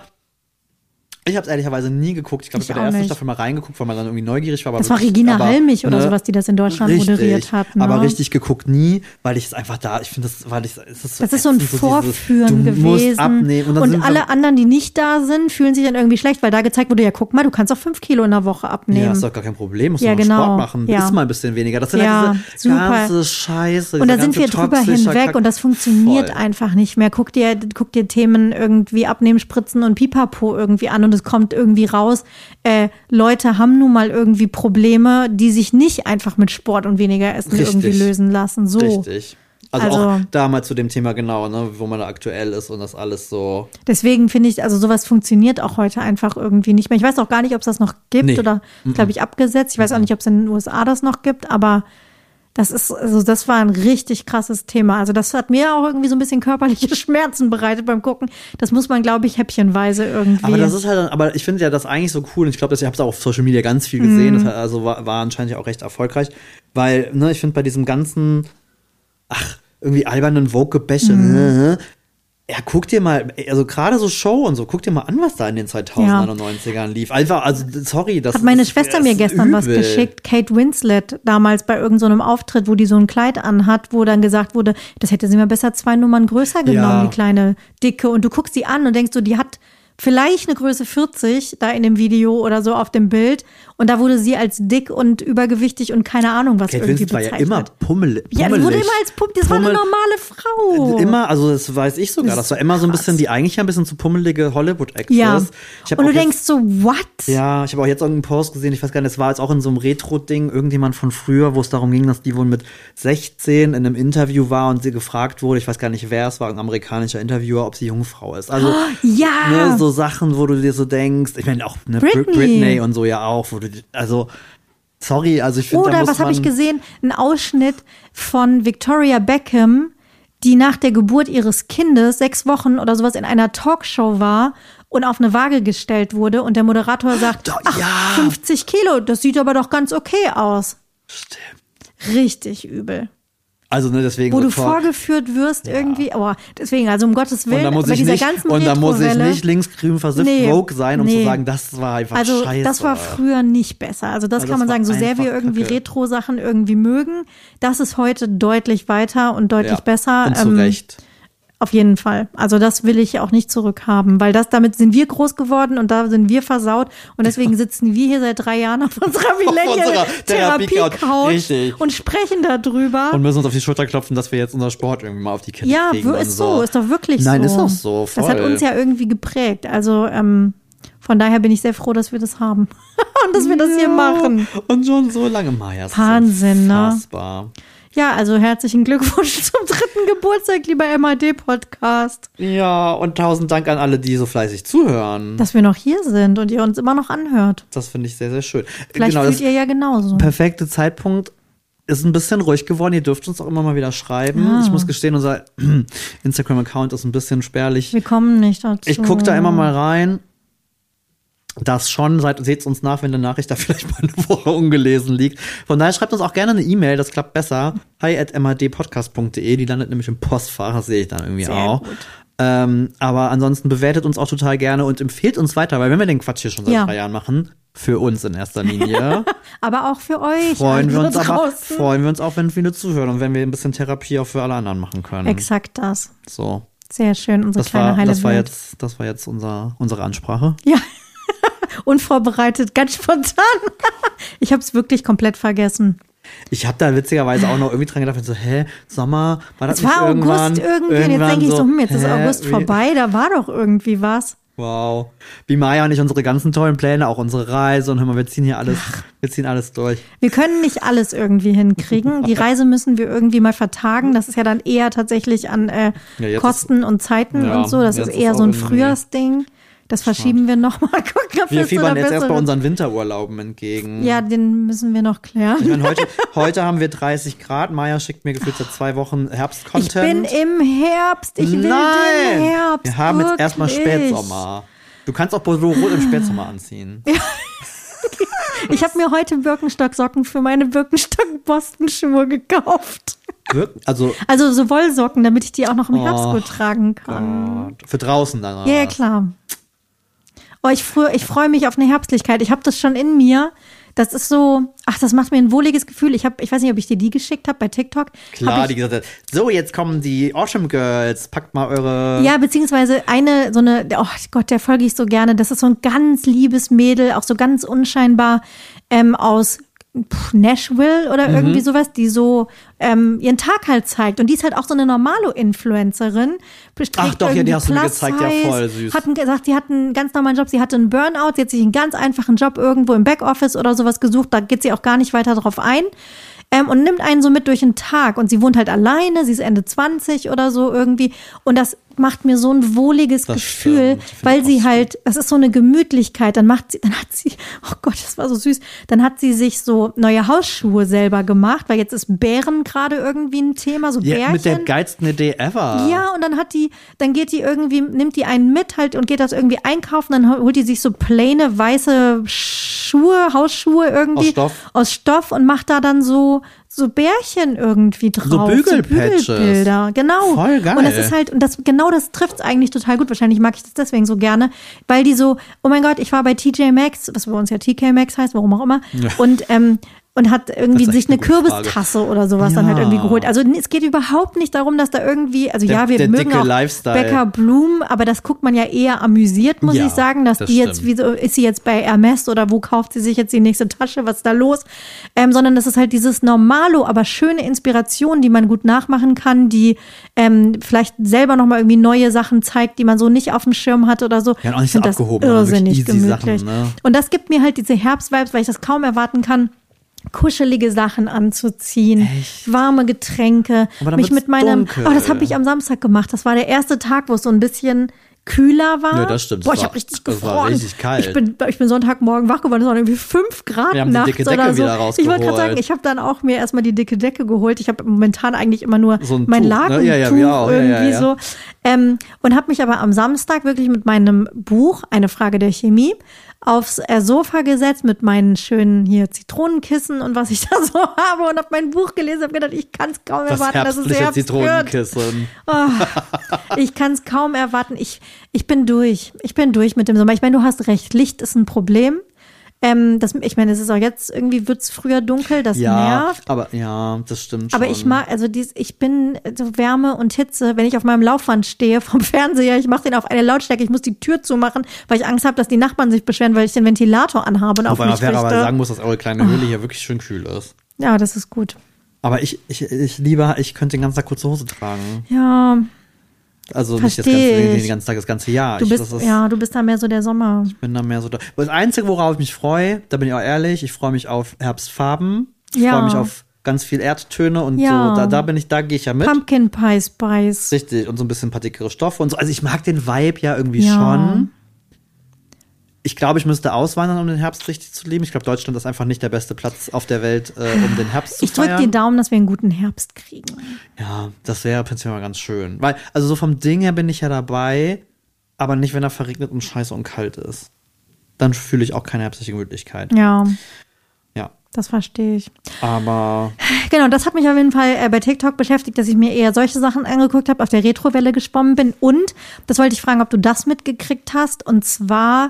S2: ich habe es ehrlicherweise nie geguckt. Ich glaube, ich
S1: Ich
S2: habe bei der
S1: auch
S2: ersten
S1: nicht.
S2: Staffel mal reingeguckt, weil man dann irgendwie neugierig war. Aber
S1: Das war
S2: wirklich-
S1: Regina
S2: aber,
S1: Halmich oder
S2: ne,
S1: sowas, die das in Deutschland
S2: richtig,
S1: moderiert hat. Ne?
S2: Aber richtig geguckt nie, weil ich es einfach da, ich finde das, weil ich es ist so
S1: Das ist so ein
S2: ätzend, dieses,
S1: Vorführen
S2: du
S1: gewesen.
S2: Musst abnehmen. Und, dann
S1: und
S2: sind
S1: alle
S2: wir,
S1: anderen, die nicht da sind, fühlen sich dann irgendwie schlecht, weil da gezeigt wurde, ja, guck mal, du kannst auch fünf Kilo in der Woche abnehmen.
S2: ja, ist doch gar kein Problem, musst
S1: Ja,
S2: du mal
S1: genau.
S2: Sport machen,
S1: Ja.
S2: isst mal ein bisschen weniger. Das sind
S1: Ja,
S2: halt diese
S1: super.
S2: ganze Scheiße.
S1: Und da
S2: dieser
S1: sind wir
S2: ganze
S1: drüber
S2: toxische
S1: hinweg
S2: Kack-
S1: und das funktioniert
S2: Voll.
S1: einfach nicht mehr. Guck dir, guck dir Themen irgendwie Abnehmen, Spritzen und Pipapo irgendwie an und es kommt irgendwie raus, äh, Leute haben nun mal irgendwie Probleme, die sich nicht einfach mit Sport und weniger Essen
S2: Richtig.
S1: irgendwie lösen lassen. So.
S2: Richtig. Also,
S1: Also-
S2: auch da mal zu dem Thema genau, ne, wo man da aktuell ist und das alles so.
S1: Deswegen finde ich, also sowas funktioniert auch heute einfach irgendwie nicht mehr. Ich weiß auch gar nicht, ob es das noch gibt
S2: Nee.
S1: oder, glaube ich, abgesetzt. Ich weiß auch nicht, ob es in den U S A das noch gibt, aber das ist, also das war ein richtig krasses Thema. Also das hat mir auch irgendwie so ein bisschen körperliche Schmerzen bereitet beim Gucken. Das muss man, glaube ich, häppchenweise irgendwie.
S2: Aber das ist halt, aber ich finde ja das eigentlich so cool und ich glaube, ich habe es auch auf Social Media ganz viel gesehen,
S1: Mhm.
S2: das hat, also war, war anscheinend ja auch recht erfolgreich, weil, ne, ich finde bei diesem ganzen, ach, irgendwie albernen Vogue-Gebäsche,
S1: Mhm.
S2: äh, ja, guck dir mal, also gerade so Show und so, guck dir mal an, was da in den zweitausendern
S1: Ja.
S2: und neunzigern lief. Einfach, also, sorry, das
S1: Hat meine
S2: ist,
S1: Schwester
S2: das
S1: mir
S2: ist
S1: gestern was
S2: übel.
S1: geschickt, Kate Winslet, damals bei irgendeinem so einem Auftritt, wo die so ein Kleid anhat, wo dann gesagt wurde, das hätte sie mal besser zwei Nummern größer genommen,
S2: Ja.
S1: die kleine Dicke. Und du guckst sie an und denkst so, die hat vielleicht eine Größe vierzig da in dem Video oder so auf dem Bild. Und da wurde sie als dick und übergewichtig und keine Ahnung was
S2: Kate
S1: irgendwie
S2: Winslet war
S1: bezeichnet.
S2: ja immer pummel, pummelig.
S1: Ja, die wurde immer als Pummel, das
S2: Pummel,
S1: war eine normale Frau.
S2: Immer, also das weiß ich sogar, das war immer so ein bisschen die eigentlich ein bisschen zu pummelige Hollywood-Actress.
S1: Ja.
S2: Ich hab
S1: Und
S2: auch
S1: du
S2: jetzt,
S1: denkst so, what?
S2: Ja, ich habe auch jetzt irgendeinen Post gesehen, ich weiß gar nicht, das war jetzt auch in so einem Retro-Ding, irgendjemand von früher, wo es darum ging, dass die wohl mit sechzehn in einem Interview war und sie gefragt wurde, ich weiß gar nicht, wer es war, ein amerikanischer Interviewer, ob sie Jungfrau ist. Also,
S1: ja.
S2: ne, so Sachen, wo du dir so denkst, ich meine auch ne,
S1: Britney.
S2: Britney und so ja auch, wo du, also, sorry, also ich finde, da
S1: Oder
S2: muss
S1: was habe
S2: man
S1: ich gesehen? Ein Ausschnitt von Victoria Beckham, die nach der Geburt ihres Kindes sechs Wochen oder sowas in einer Talkshow war und auf eine Waage gestellt wurde und der Moderator sagt,
S2: Doch,
S1: ach,
S2: ja.
S1: fünfzig Kilo, das sieht aber doch ganz okay aus.
S2: Stimmt.
S1: Richtig übel.
S2: Also, ne, deswegen.
S1: Wo
S2: so
S1: du
S2: vor-
S1: vorgeführt wirst irgendwie, aber deswegen, also um Gottes Willen,
S2: Und da muss
S1: bei
S2: ich
S1: dieser
S2: nicht,
S1: ganzen
S2: und da muss ich
S1: Retrowelle-
S2: nicht linksgrün versifft
S1: Nee,
S2: Vogue sein, um
S1: nee.
S2: zu sagen, das war einfach
S1: Also
S2: scheiße.
S1: das war früher nicht besser. Also das
S2: Also
S1: kann
S2: das
S1: man
S2: war
S1: sagen, so sehr wir
S2: einfach
S1: irgendwie
S2: Kacke.
S1: Retro-Sachen irgendwie mögen, das ist heute deutlich weiter und deutlich
S2: Ja,
S1: besser.
S2: und zu
S1: Ähm,
S2: Recht.
S1: Auf jeden Fall. Also das will ich auch nicht zurückhaben, weil das damit sind wir groß geworden und da sind wir versaut und deswegen sitzen wir hier seit drei Jahren auf unserer
S2: unserer Therapie-Couch.
S1: Millennial-Therapie-Couch
S2: Richtig.
S1: und sprechen darüber.
S2: Und müssen uns auf die Schulter klopfen, dass wir jetzt unser Sport irgendwie mal auf die Kette
S1: Ja,
S2: kriegen.
S1: wo-
S2: und
S1: ist so, ist doch wirklich
S2: Nein,
S1: so.
S2: ist auch so, voll.
S1: Das hat uns ja irgendwie geprägt. Also ähm, von daher bin ich sehr froh, dass wir das haben und dass wir das hier machen.
S2: Und schon so lange, Maja. das ist
S1: Wahnsinn, ne?
S2: unfassbar.
S1: Ja, also herzlichen Glückwunsch zum dritten Geburtstag, lieber M A D-Podcast.
S2: Ja, und tausend Dank an alle, die so fleißig zuhören. Das,
S1: Dass wir noch hier sind und ihr uns immer noch anhört.
S2: finde ich sehr, sehr schön.
S1: Vielleicht
S2: genau,
S1: fühlt
S2: das
S1: ihr ja genauso.
S2: perfekte Zeitpunkt ist ein bisschen ruhig geworden. Ihr dürft uns auch immer mal wieder schreiben.
S1: Ja.
S2: Ich muss gestehen, unser Instagram-Account ist ein bisschen spärlich.
S1: Wir kommen nicht dazu.
S2: Ich gucke da immer mal rein. Das schon, seid, seht's uns nach, wenn eine Nachricht da vielleicht mal eine Woche ungelesen liegt. Von daher schreibt uns auch gerne eine E-Mail, das klappt besser. hi at m a d podcast punkt d e, die landet nämlich im Postfach, das sehe ich dann irgendwie
S1: Sehr
S2: auch.
S1: gut.
S2: Ähm, aber ansonsten bewertet uns auch total gerne und empfehlt uns weiter, weil wenn wir den Quatsch hier schon seit
S1: Ja.
S2: drei Jahren machen, für uns in erster Linie,
S1: Aber auch für euch.
S2: freuen wir
S1: alle
S2: uns aber,
S1: draußen.
S2: freuen wir uns auch, wenn viele zuhören und wenn wir ein bisschen Therapie auch für alle anderen machen können.
S1: Exakt das.
S2: So.
S1: Sehr schön, unsere
S2: Das
S1: kleine
S2: war,
S1: heile
S2: das war
S1: Welt.
S2: jetzt, das war jetzt unser, unsere Ansprache.
S1: Ja. Unvorbereitet, ganz spontan. Ich habe es wirklich komplett vergessen.
S2: Ich habe da witzigerweise auch noch irgendwie dran gedacht, so, hä, Sommer, war das
S1: Es
S2: nicht
S1: war
S2: irgendwann?
S1: August irgendwie und jetzt
S2: irgendwann
S1: denke ich so, hm, jetzt ist
S2: hä,
S1: August
S2: wie-
S1: vorbei, da war doch irgendwie was.
S2: Wow. Wie Maya und ich unsere ganzen tollen Pläne, auch unsere Reise und hör mal, wir ziehen hier alles, wir ziehen alles durch.
S1: Wir können nicht alles irgendwie hinkriegen. Die Reise müssen wir irgendwie mal vertagen. Das ist ja dann eher tatsächlich an äh,
S2: Ja, jetzt
S1: Kosten und Zeiten
S2: ja,
S1: und so. Das
S2: jetzt
S1: ist
S2: ist
S1: eher
S2: auch
S1: so ein
S2: irgendwie-
S1: Frühjahrsding. Das verschieben wir noch mal. Gucken, ob
S2: Wir
S1: das
S2: fiebern
S1: oder
S2: jetzt erst bei
S1: besser
S2: unseren Winterurlauben entgegen.
S1: wird. Ja, den müssen wir noch klären.
S2: Ich meine, heute, heute haben wir dreißig Grad. Maya schickt mir gefühlt seit zwei Wochen
S1: Ich
S2: Herbstcontent.
S1: bin im Herbst. Ich will
S2: Nein!
S1: den Herbst.
S2: Wir haben jetzt erstmal
S1: wirklich.
S2: Spätsommer. Du kannst auch Bordeaux Rot im Spätsommer anziehen.
S1: Ich habe mir heute Birkenstock-Socken für meine Birkenstock-Boston-Schuhe gekauft.
S2: Wir- Also,
S1: Also so Wollsocken, damit ich die auch noch im Herbst
S2: Oh
S1: gut tragen kann.
S2: Gott. Für draußen dann. oder
S1: Ja, ja,
S2: was?
S1: klar. Oh, ich freue ich freu mich auf eine Herbstlichkeit. Ich habe das schon in mir. Das ist so, ach, das macht mir ein wohliges Gefühl. Ich habe, ich weiß nicht, ob ich dir die geschickt habe bei TikTok.
S2: Klar,
S1: Hab
S2: die
S1: ich,
S2: gesagt hat, so, jetzt kommen die Autumn Girls, packt mal eure...
S1: ja, beziehungsweise eine, so eine, oh Gott, der folge ich so gerne. Das ist so ein ganz liebes Mädel, auch so ganz unscheinbar ähm, aus pff, Nashville oder
S2: Mhm.
S1: irgendwie sowas, die so ähm, ihren Tag halt zeigt. Und die ist halt auch so eine Normalo-Influencerin.
S2: Ach doch, ja, die hast du mir gezeigt, ja, voll süß.
S1: Hat einen, gesagt, sie hat einen ganz normalen Job, sie hatte einen Burnout, sie hat sich einen ganz einfachen Job irgendwo im Backoffice oder sowas gesucht, da geht sie auch gar nicht weiter drauf ein. Ähm, und nimmt einen so mit durch den Tag. Und sie wohnt halt alleine, sie ist Ende zwanzig oder so irgendwie. Und das macht mir so ein wohliges
S2: Das
S1: Gefühl,
S2: stimmt. Find
S1: weil
S2: ich
S1: sie
S2: auch
S1: halt, das ist so eine Gemütlichkeit. Dann macht sie, dann hat sie, oh Gott, das war so süß. Dann hat sie sich so neue Hausschuhe selber gemacht, weil jetzt ist Bären gerade irgendwie ein Thema, so
S2: Ja,
S1: Bärchen.
S2: mit der geilsten Idee ever.
S1: Ja, und dann hat die, dann geht die irgendwie, nimmt die einen mit halt und geht das irgendwie einkaufen, dann holt die sich so plaine weiße Schuhe, Hausschuhe irgendwie.
S2: Aus Stoff.
S1: Aus Stoff und macht da dann so, so Bärchen irgendwie drauf.
S2: Bügelpatches.
S1: Bügelbilder, genau.
S2: Voll geil.
S1: Und das ist halt, und das, genau das trifft es eigentlich total gut. Wahrscheinlich mag ich das deswegen so gerne, weil die so, oh mein Gott, ich war bei T J Maxx, was bei uns ja T K Maxx heißt, warum auch immer.
S2: Ja.
S1: Und, ähm, und hat irgendwie
S2: Das ist
S1: sich
S2: echt
S1: eine
S2: eine gute
S1: Kürbistasse oder sowas dann halt
S2: Ja.
S1: irgendwie geholt. Also es geht überhaupt nicht darum, dass da irgendwie, also
S2: Der-
S1: ja, wir
S2: der
S1: mögen
S2: dicke
S1: auch
S2: Lifestyle.
S1: Becker Bloom, aber das guckt man ja eher amüsiert, muss
S2: Ja,
S1: ich sagen, dass
S2: das
S1: die jetzt,
S2: stimmt.
S1: wieso ist sie jetzt bei Hermes oder wo kauft sie sich jetzt die nächste Tasche, was ist da los? Ähm, sondern das ist halt dieses Normalo, aber schöne Inspiration, die man gut nachmachen kann, die ähm, vielleicht selber nochmal irgendwie neue Sachen zeigt, die man so nicht auf dem Schirm hat oder so.
S2: Ja, und auch nicht
S1: Ich find
S2: so
S1: das
S2: abgehoben, aber wirklich
S1: irrsinnig
S2: easy
S1: gemütlich.
S2: Sachen, ne?
S1: Und das gibt mir halt diese Herbstvibes, weil ich das kaum erwarten kann, kuschelige Sachen anzuziehen,
S2: Echt?
S1: warme Getränke,
S2: Aber dann
S1: mich
S2: wird's
S1: mit meinem,
S2: dunkel.
S1: oh, das habe ich am Samstag gemacht. Das war der erste Tag, wo es so ein bisschen kühler war.
S2: Ja, das stimmt.
S1: Boah,
S2: Das
S1: ich
S2: war-
S1: habe richtig
S2: das war
S1: gefroren.
S2: richtig kalt.
S1: Ich bin, ich bin Sonntagmorgen wach geworden, es waren irgendwie fünf Grad
S2: Wir haben die
S1: nachts
S2: dicke Decke
S1: oder so.
S2: wieder
S1: Ich wollte gerade
S2: rausgeholt.
S1: sagen, ich habe dann auch mir erstmal die dicke Decke geholt. Ich habe momentan eigentlich immer nur
S2: So ein
S1: mein
S2: Tuch, ne?
S1: Lakentuch
S2: Ja, ja, wir auch. Ja,
S1: irgendwie
S2: ja, ja.
S1: so. Ähm, und habe mich aber am Samstag wirklich mit meinem Buch, Eine Frage der Chemie, aufs äh, Sofa gesetzt mit meinen schönen hier Zitronenkissen und was ich da so habe und habe mein Buch gelesen, habe gedacht, ich kann es kaum
S2: Das
S1: erwarten, dass es
S2: herbstliche
S1: Herbst wird.
S2: Zitronenkissen.
S1: Oh, ich kann es kaum erwarten. Ich, ich bin durch. Ich bin durch mit dem Sommer. Ich meine, du hast recht. Licht ist ein Problem. Ähm, das, ich meine, es ist auch jetzt, irgendwie wird es früher dunkel, das
S2: Ja,
S1: nervt.
S2: aber ja, das stimmt schon.
S1: Aber ich mag, also dies, ich bin so Wärme und Hitze, wenn ich auf meinem Laufband stehe vom Fernseher, ich mache den auf eine Lautstärke, ich muss die Tür zumachen, weil ich Angst habe, dass die Nachbarn sich beschweren, weil ich den Ventilator anhabe und auf
S2: Wobei man
S1: mich
S2: fair aber
S1: richte.
S2: sagen muss, dass eure kleine Höhle hier wirklich schön kühl ist.
S1: Ja, das ist gut.
S2: Aber ich, ich, ich liebe, ich könnte den ganzen Tag kurze Hose tragen.
S1: Ja,
S2: Also nicht das
S1: Versteh
S2: ganze,
S1: ich.
S2: den ganzen Tag, das ganze Jahr.
S1: du
S2: ich,
S1: bist,
S2: das ist,
S1: ja, du bist da mehr so der Sommer.
S2: Ich bin da mehr so da. Das Einzige, worauf ich mich freue, da bin ich auch ehrlich, ich freue mich auf Herbstfarben. Ich
S1: Ja.
S2: freue mich auf ganz viel Erdtöne und
S1: Ja.
S2: so. Da, da bin ich, da gehe ich ja mit.
S1: Pumpkin Pie Spice.
S2: Richtig. Und so ein bisschen ein paar dickere Stoffe und so. Also ich mag den Vibe ja irgendwie
S1: Ja.
S2: schon. Ich glaube, ich müsste auswandern, um den Herbst richtig zu lieben. Ich glaube, Deutschland ist einfach nicht der beste Platz auf der Welt, äh, um den Herbst zu
S1: Ich drücke
S2: feiern.
S1: die Daumen, dass wir einen guten Herbst kriegen.
S2: Ja, das wäre prinzipiell mal ganz schön. Weil, also so vom Ding her bin ich ja dabei, aber nicht, wenn er verregnet und scheiße und kalt ist. Dann fühle ich auch keine herbstliche Gemütlichkeit.
S1: Ja,
S2: Ja.
S1: das verstehe ich.
S2: Aber
S1: Genau, das hat mich auf jeden Fall äh, bei TikTok beschäftigt, dass ich mir eher solche Sachen angeguckt habe, auf der Retrowelle geschwommen bin. Und, das wollte ich fragen, ob du das mitgekriegt hast. Und zwar,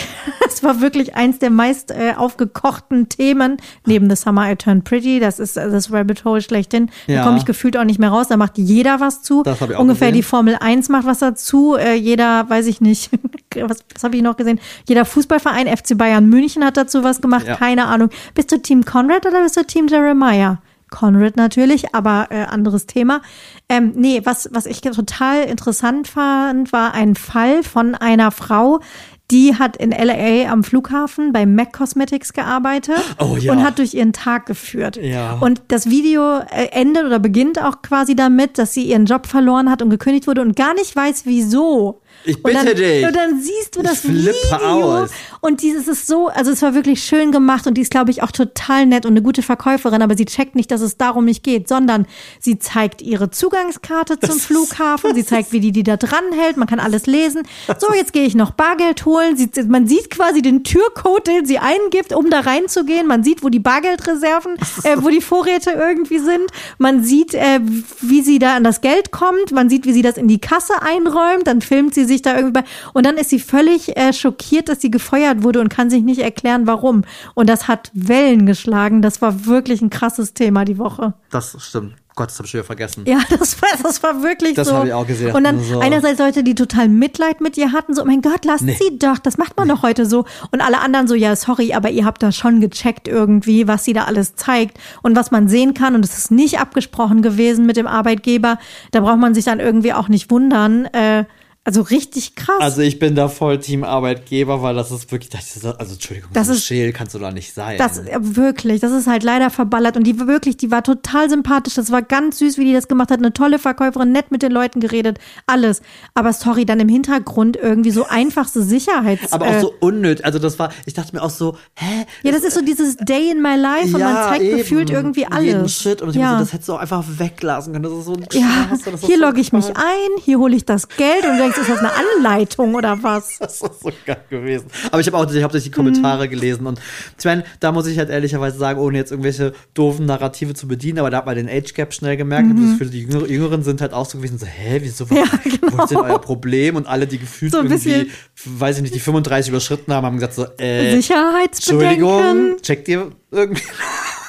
S1: es war wirklich eins der meist äh, aufgekochten Themen, neben The Summer I Turned Pretty, das ist äh, das Rabbit Hole schlechthin. Da
S2: Ja.
S1: komme ich gefühlt auch nicht mehr raus, da macht jeder was zu.
S2: Das hab ich auch
S1: Ungefähr
S2: gesehen.
S1: die Formel eins macht was dazu. Äh, jeder, weiß ich nicht, was, was habe ich noch gesehen? Jeder Fußballverein, F C Bayern München hat dazu was gemacht,
S2: Ja.
S1: keine Ahnung. Bist du Team Conrad oder bist du Team Jeremiah? Conrad natürlich, aber äh, anderes Thema. Ähm, nee, was, was ich total interessant fand, war ein Fall von einer Frau, die hat in L A am Flughafen bei MAC Cosmetics gearbeitet
S2: Oh, ja.
S1: und hat durch ihren Tag geführt.
S2: Ja.
S1: Und das Video äh, endet oder beginnt auch quasi damit, dass sie ihren Job verloren hat und gekündigt wurde und gar nicht weiß, wieso.
S2: Ich
S1: und
S2: bitte
S1: dann,
S2: dich.
S1: Und dann siehst du
S2: Ich
S1: das
S2: flippe
S1: Video
S2: aus.
S1: und dieses ist so, also es war wirklich schön gemacht und die ist, glaube ich, auch total nett und eine gute Verkäuferin, aber sie checkt nicht, dass es darum nicht geht, sondern sie zeigt ihre Zugangskarte zum Flughafen, sie zeigt, wie die die da dran hält, man kann alles lesen. So, jetzt gehe ich noch Bargeld holen. Sie, man sieht quasi den Türcode, den sie eingibt, um da reinzugehen. Man sieht, wo die Bargeldreserven, äh, wo die Vorräte irgendwie sind. Man sieht, äh, wie sie da an das Geld kommt. Man sieht, wie sie das in die Kasse einräumt. Dann filmt sie sich da irgendwie bei. Und dann ist sie völlig äh, schockiert, dass sie gefeuert wurde und kann sich nicht erklären, warum. Und das hat Wellen geschlagen. Das war wirklich ein krasses Thema die Woche.
S2: das stimmt. Gott, das habe ich wieder vergessen.
S1: Ja, das war, das war wirklich
S2: Das
S1: so.
S2: habe ich auch gesehen.
S1: Und dann
S2: So.
S1: einerseits Leute, die total Mitleid mit ihr hatten, so, oh mein Gott, lasst
S2: Nee.
S1: sie doch, das macht man doch heute so. Und alle anderen so, ja, sorry, aber ihr habt da schon gecheckt irgendwie, was sie da alles zeigt und was man sehen kann. Und es ist nicht abgesprochen gewesen mit dem Arbeitgeber. Da braucht man sich dann irgendwie auch nicht wundern. Äh, also richtig krass.
S2: Also ich bin da voll Team Arbeitgeber, weil das ist wirklich, das ist, also Entschuldigung,
S1: Das
S2: so
S1: ist-
S2: scheel kannst du da nicht sein.
S1: Das äh, wirklich, das ist halt leider verballert und die wirklich, die war total sympathisch, das war ganz süß, wie die das gemacht hat, eine tolle Verkäuferin, nett mit den Leuten geredet, alles. Aber sorry, dann im Hintergrund irgendwie so einfachste Sicherheits...
S2: aber auch
S1: äh,
S2: so unnötig. Also das war, ich dachte mir auch so, hä?
S1: ja, das ist so dieses Day in my life und man zeigt
S2: eben.
S1: gefühlt irgendwie alles.
S2: Jeden Shit. Und ich
S1: ja.
S2: ja. so, das hättest du auch einfach weglassen können. Das ist so ein
S1: Ja,
S2: Scheiß, das ist
S1: hier
S2: so
S1: logge ich mich
S2: falsch.
S1: ein, hier hole ich das Geld und du denkst, ist das eine Anleitung oder was?
S2: Das ist so geil gewesen. Aber ich habe auch ich hab durch die Kommentare
S1: Mhm.
S2: gelesen und ich meine, da muss ich halt ehrlicherweise sagen, ohne jetzt irgendwelche doofen Narrative zu bedienen, aber da hat man den Age Gap schnell gemerkt. Ich hab das Gefühl, die Jüngeren, Jüngeren sind halt auch so gewesen, so, hä, wieso, was,
S1: Mhm. Ja, genau.
S2: wo ist denn euer Problem? Und alle, die gefühlt
S1: So ein
S2: irgendwie,
S1: bisschen-
S2: weiß ich nicht, die fünfunddreißig überschritten haben, haben gesagt so, äh,
S1: Sicherheitsbedenken.
S2: Entschuldigung, checkt ihr irgendwie?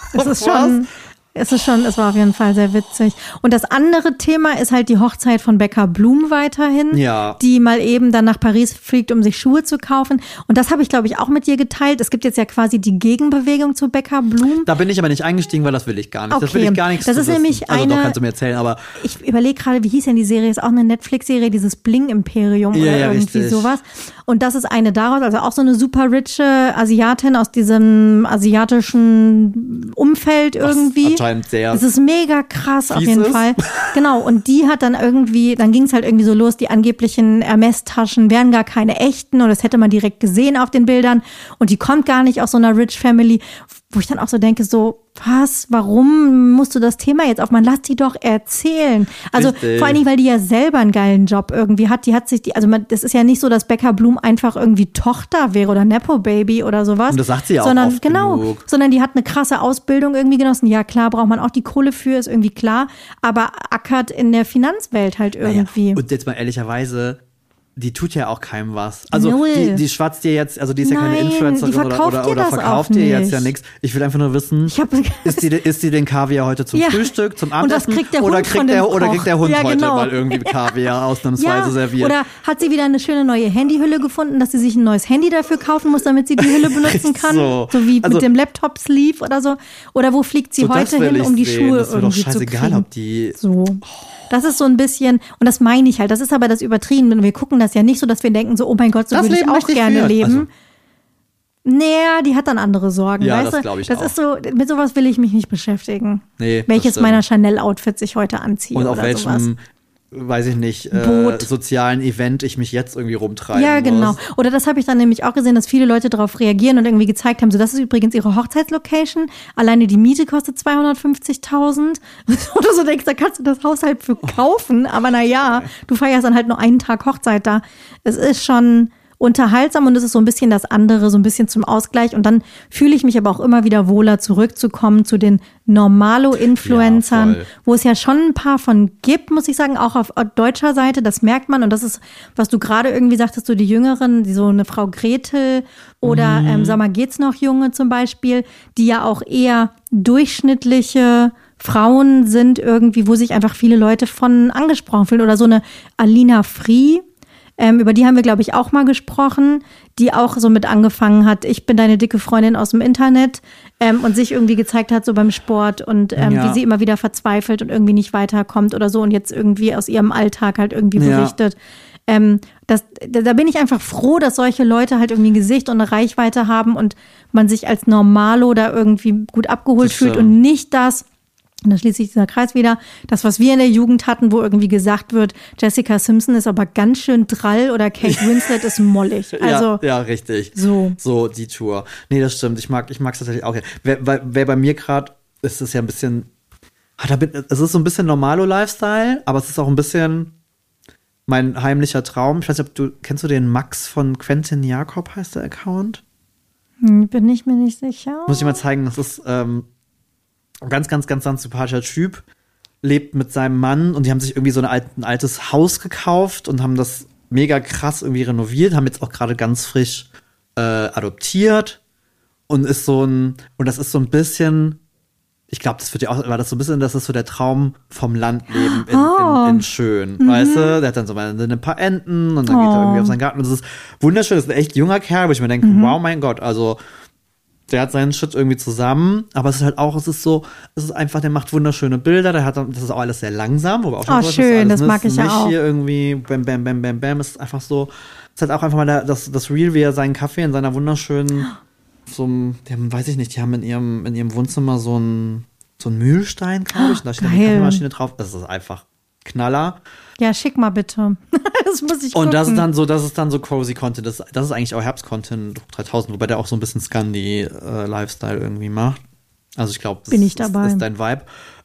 S1: Es ist schon, es ist schon, es war auf jeden Fall sehr witzig. Und das andere Thema ist halt die Hochzeit von Becca Bloom weiterhin,
S2: ja.
S1: die mal eben dann nach Paris fliegt, um sich Schuhe zu kaufen. Und das habe ich, glaube ich, auch mit dir geteilt. Es gibt jetzt ja quasi die Gegenbewegung zu Becca Bloom.
S2: Da bin ich aber nicht eingestiegen, weil das will ich gar nicht.
S1: Okay.
S2: Das will ich gar nichts
S1: Das ist
S2: wissen.
S1: nämlich
S2: also
S1: eine,
S2: doch, kannst du mir erzählen, aber
S1: ich überlege gerade, wie hieß denn die Serie? Ist auch eine Netflix-Serie, dieses Bling-Imperium
S2: ja,
S1: oder
S2: ja,
S1: irgendwie
S2: richtig.
S1: sowas. Und das ist eine daraus, also auch so eine super riche Asiatin aus diesem asiatischen Umfeld irgendwie.
S2: Was anscheinend sehr
S1: Das ist mega krass auf
S2: fies
S1: jeden
S2: ist.
S1: Fall. Genau, und die hat dann irgendwie, dann ging es halt irgendwie so los, die angeblichen Hermes-Taschen wären gar keine echten und das hätte man direkt gesehen auf den Bildern und die kommt gar nicht aus so einer Rich Family, wo ich dann auch so denke, so, was, warum musst du das Thema jetzt aufmachen? Lass die doch erzählen. Also
S2: Richtig.
S1: vor allen Dingen, weil die ja selber einen geilen Job irgendwie hat. Die hat sich, die, also man, das ist ja nicht so, dass Becca Bloom einfach irgendwie Tochter wäre oder Nepo-Baby oder sowas.
S2: Und das sagt sie ja auch
S1: sondern,
S2: oft
S1: genau,
S2: genug.
S1: sondern die hat eine krasse Ausbildung irgendwie genossen. Ja, klar, braucht man auch die Kohle für, ist irgendwie klar, aber ackert in der Finanzwelt halt irgendwie.
S2: Naja. Und jetzt mal ehrlicherweise, die tut ja auch keinem was. Also
S1: Null.
S2: die, die schwatzt dir jetzt, also die ist ja keine
S1: Nein,
S2: Influencerin
S1: die verkauft
S2: oder, oder,
S1: dir
S2: oder
S1: das
S2: verkauft
S1: auch
S2: dir jetzt
S1: nicht.
S2: ja nichts. Ich will einfach nur wissen,
S1: Ich hab-
S2: ist, die, ist die den Kaviar heute zum
S1: Ja.
S2: Frühstück, zum
S1: Und das
S2: Abendessen?
S1: kriegt der
S2: oder,
S1: Hund
S2: kriegt
S1: von
S2: der,
S1: dem
S2: oder
S1: Koch.
S2: kriegt der Hund
S1: Ja,
S2: heute
S1: genau.
S2: mal irgendwie Kaviar ausnahmsweise serviert?
S1: Oder hat sie wieder eine schöne neue Handyhülle gefunden, dass sie sich ein neues Handy dafür kaufen muss, damit sie die Hülle benutzen kann?
S2: So.
S1: so wie
S2: Also-
S1: mit dem Laptop-Sleeve oder so. Oder wo fliegt sie
S2: So, das
S1: heute
S2: will
S1: hin,
S2: ich
S1: um die
S2: sehen.
S1: Schuhe
S2: Das ist mir doch
S1: irgendwie zu
S2: scheißegal,
S1: kriegen?
S2: ob die
S1: So. Das ist so ein bisschen, und das meine ich halt, das ist aber das Übertrieben. Wir gucken das ja nicht so, dass wir denken so, oh mein Gott, so
S2: Das
S1: würde ich
S2: Leben
S1: auch
S2: möchte ich
S1: gerne
S2: führen.
S1: leben.
S2: Also-
S1: Naja, die hat dann andere Sorgen,
S2: Ja,
S1: weißt
S2: das
S1: du?
S2: glaub ich
S1: das
S2: auch.
S1: ist so, mit sowas will ich mich nicht beschäftigen.
S2: Nee, das
S1: Welches
S2: stimmt.
S1: meiner Chanel-Outfits ich heute anziehe
S2: und auf
S1: oder
S2: welchem,
S1: sowas.
S2: weiß ich nicht, äh,
S1: Boot.
S2: sozialen Event ich mich jetzt irgendwie rumtreiben
S1: Ja, genau.
S2: muss.
S1: Oder das habe ich dann nämlich auch gesehen, dass viele Leute darauf reagieren und irgendwie gezeigt haben, so das ist übrigens ihre Hochzeitslocation. Alleine die Miete kostet zweihundertfünfzigtausend. Oder so denkst, da kannst du das Haus halt für kaufen. Aber na ja, du feierst dann halt nur einen Tag Hochzeit da. Es ist schon unterhaltsam und es ist so ein bisschen das andere, so ein bisschen zum Ausgleich. Und dann fühle ich mich aber auch immer wieder wohler, zurückzukommen zu den Normalo-Influencern,
S2: Ja, voll.
S1: wo es ja schon ein paar von gibt, muss ich sagen, auch auf deutscher Seite, das merkt man. Und das ist, was du gerade irgendwie sagtest, so die Jüngeren, die so eine Frau Gretel oder, ähm, sag mal, geht's noch Junge zum Beispiel, die ja auch eher durchschnittliche Frauen sind irgendwie, wo sich einfach viele Leute von angesprochen fühlen. Oder so eine Alina Free, ähm, über die haben wir, glaube ich, auch mal gesprochen, die auch so mit angefangen hat, ich bin deine dicke Freundin aus dem Internet, ähm, und sich irgendwie gezeigt hat so beim Sport und ähm,
S2: Ja.
S1: wie sie immer wieder verzweifelt und irgendwie nicht weiterkommt oder so und jetzt irgendwie aus ihrem Alltag halt irgendwie
S2: Ja.
S1: berichtet. Ähm, das, da, da bin ich einfach froh, dass solche Leute halt irgendwie ein Gesicht und eine Reichweite haben und man sich als Normalo da irgendwie gut abgeholt
S2: Das
S1: fühlt
S2: stimmt.
S1: und nicht das, und da schließt sich dieser Kreis wieder, das, was wir in der Jugend hatten, wo irgendwie gesagt wird, Jessica Simpson ist aber ganz schön drall oder Kate Winslet ist mollig. Also,
S2: ja, ja, richtig.
S1: so.
S2: So, die Tour. Nee, das stimmt. Ich mag, ich mag es tatsächlich auch. Wer, wer, wer bei mir gerade, ist es ja ein bisschen, ah, da bin, es ist so ein bisschen Normalo-Lifestyle, aber es ist auch ein bisschen mein heimlicher Traum. Ich weiß nicht, ob du, kennst du den Max von Quentin Jakob, heißt der Account?
S1: Hm, bin ich mir nicht sicher.
S2: Muss ich mal zeigen, das ist ähm, ein ganz, ganz, ganz, ganz sympathischer Typ, lebt mit seinem Mann und die haben sich irgendwie so ein, alt, ein altes Haus gekauft und haben das mega krass irgendwie renoviert, haben jetzt auch gerade ganz frisch äh, adoptiert und ist so ein, und das ist so ein bisschen, ich glaube, das wird ja auch, war das so ein bisschen, das ist so der Traum vom Landleben in,
S1: Oh.
S2: in, in Schön, weißt du? Der hat dann so mal ein paar Enten und dann geht er
S1: Oh.
S2: irgendwie auf seinen Garten und das ist wunderschön, das ist ein echt junger Kerl, wo ich mir denke, wow, mein Gott, also der hat seinen Shit irgendwie zusammen, aber es ist halt auch, es ist so, es ist einfach, der macht wunderschöne Bilder, der hat dann, das ist auch alles sehr langsam, wo wir auch schon
S1: Oh,
S2: gesagt,
S1: schön,
S2: alles,
S1: das
S2: ne,
S1: mag
S2: ist
S1: ich ja
S2: nicht
S1: auch.
S2: hier irgendwie bam, bam, bam, bam, bam, es ist einfach so, es ist halt auch einfach mal der, das, das Real, wie er seinen Kaffee in seiner wunderschönen, so einem, die haben, weiß ich nicht, die haben in ihrem, in ihrem Wohnzimmer so einen, so einen Mühlstein, glaube ich, und da steht eine
S1: Geil.
S2: Kaffeemaschine drauf, das ist einfach Knaller.
S1: Ja, schick mal bitte. Das muss ich gucken.
S2: Und das ist dann so, das ist dann so cozy Content. Das, das ist eigentlich auch Herbst-Content dreitausend, wobei der auch so ein bisschen Scandi-Lifestyle irgendwie macht. Also ich glaube, das
S1: Bin ich
S2: ist,
S1: dabei.
S2: ist dein Vibe.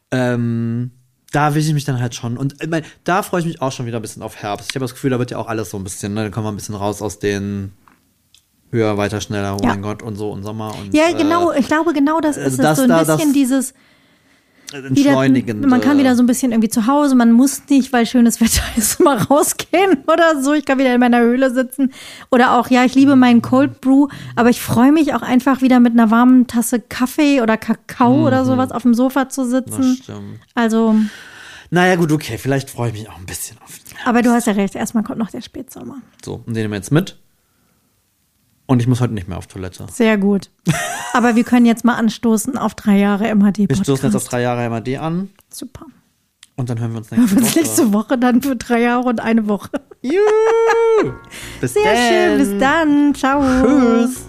S2: Ähm, da will ich mich dann halt schon. Und ich mein, da freue ich mich auch schon wieder ein bisschen auf Herbst. Ich habe das Gefühl, da wird ja auch alles so ein bisschen, ne? Da kommen wir ein bisschen raus aus den höher, weiter, schneller, oh
S1: Ja.
S2: mein Gott, und so und Sommer. Und,
S1: Ja,
S2: äh,
S1: genau, ich glaube, genau das ist
S2: also
S1: es.
S2: das
S1: So ein
S2: da,
S1: bisschen
S2: das-
S1: dieses,
S2: entschleunigend.
S1: Wieder, man kann wieder so ein bisschen irgendwie zu Hause, man muss nicht, weil schönes Wetter ist, mal rausgehen oder so. Ich kann wieder in meiner Höhle sitzen. Oder auch, ja, ich liebe meinen Cold Brew, aber ich freue mich auch einfach wieder mit einer warmen Tasse Kaffee oder Kakao mhm. oder sowas auf dem Sofa zu sitzen.
S2: Das stimmt.
S1: Also.
S2: Naja, gut, okay, vielleicht freue ich mich auch ein bisschen auf den Herbst.
S1: Aber du hast ja recht, erstmal kommt noch der Spätsommer.
S2: So, und den nehmen wir jetzt mit. Und ich muss heute nicht mehr auf Toilette.
S1: Sehr gut. Aber wir können jetzt mal anstoßen auf drei Jahre M H D-Podcast.
S2: Wir stoßen jetzt auf drei Jahre M H D an.
S1: Super.
S2: Und dann hören wir uns nächste
S1: hören wir uns
S2: Woche.
S1: nächste Woche dann für drei Jahre und eine Woche.
S2: Juhu! Bis
S1: Sehr
S2: dann.
S1: schön, bis dann. Ciao.
S2: Tschüss.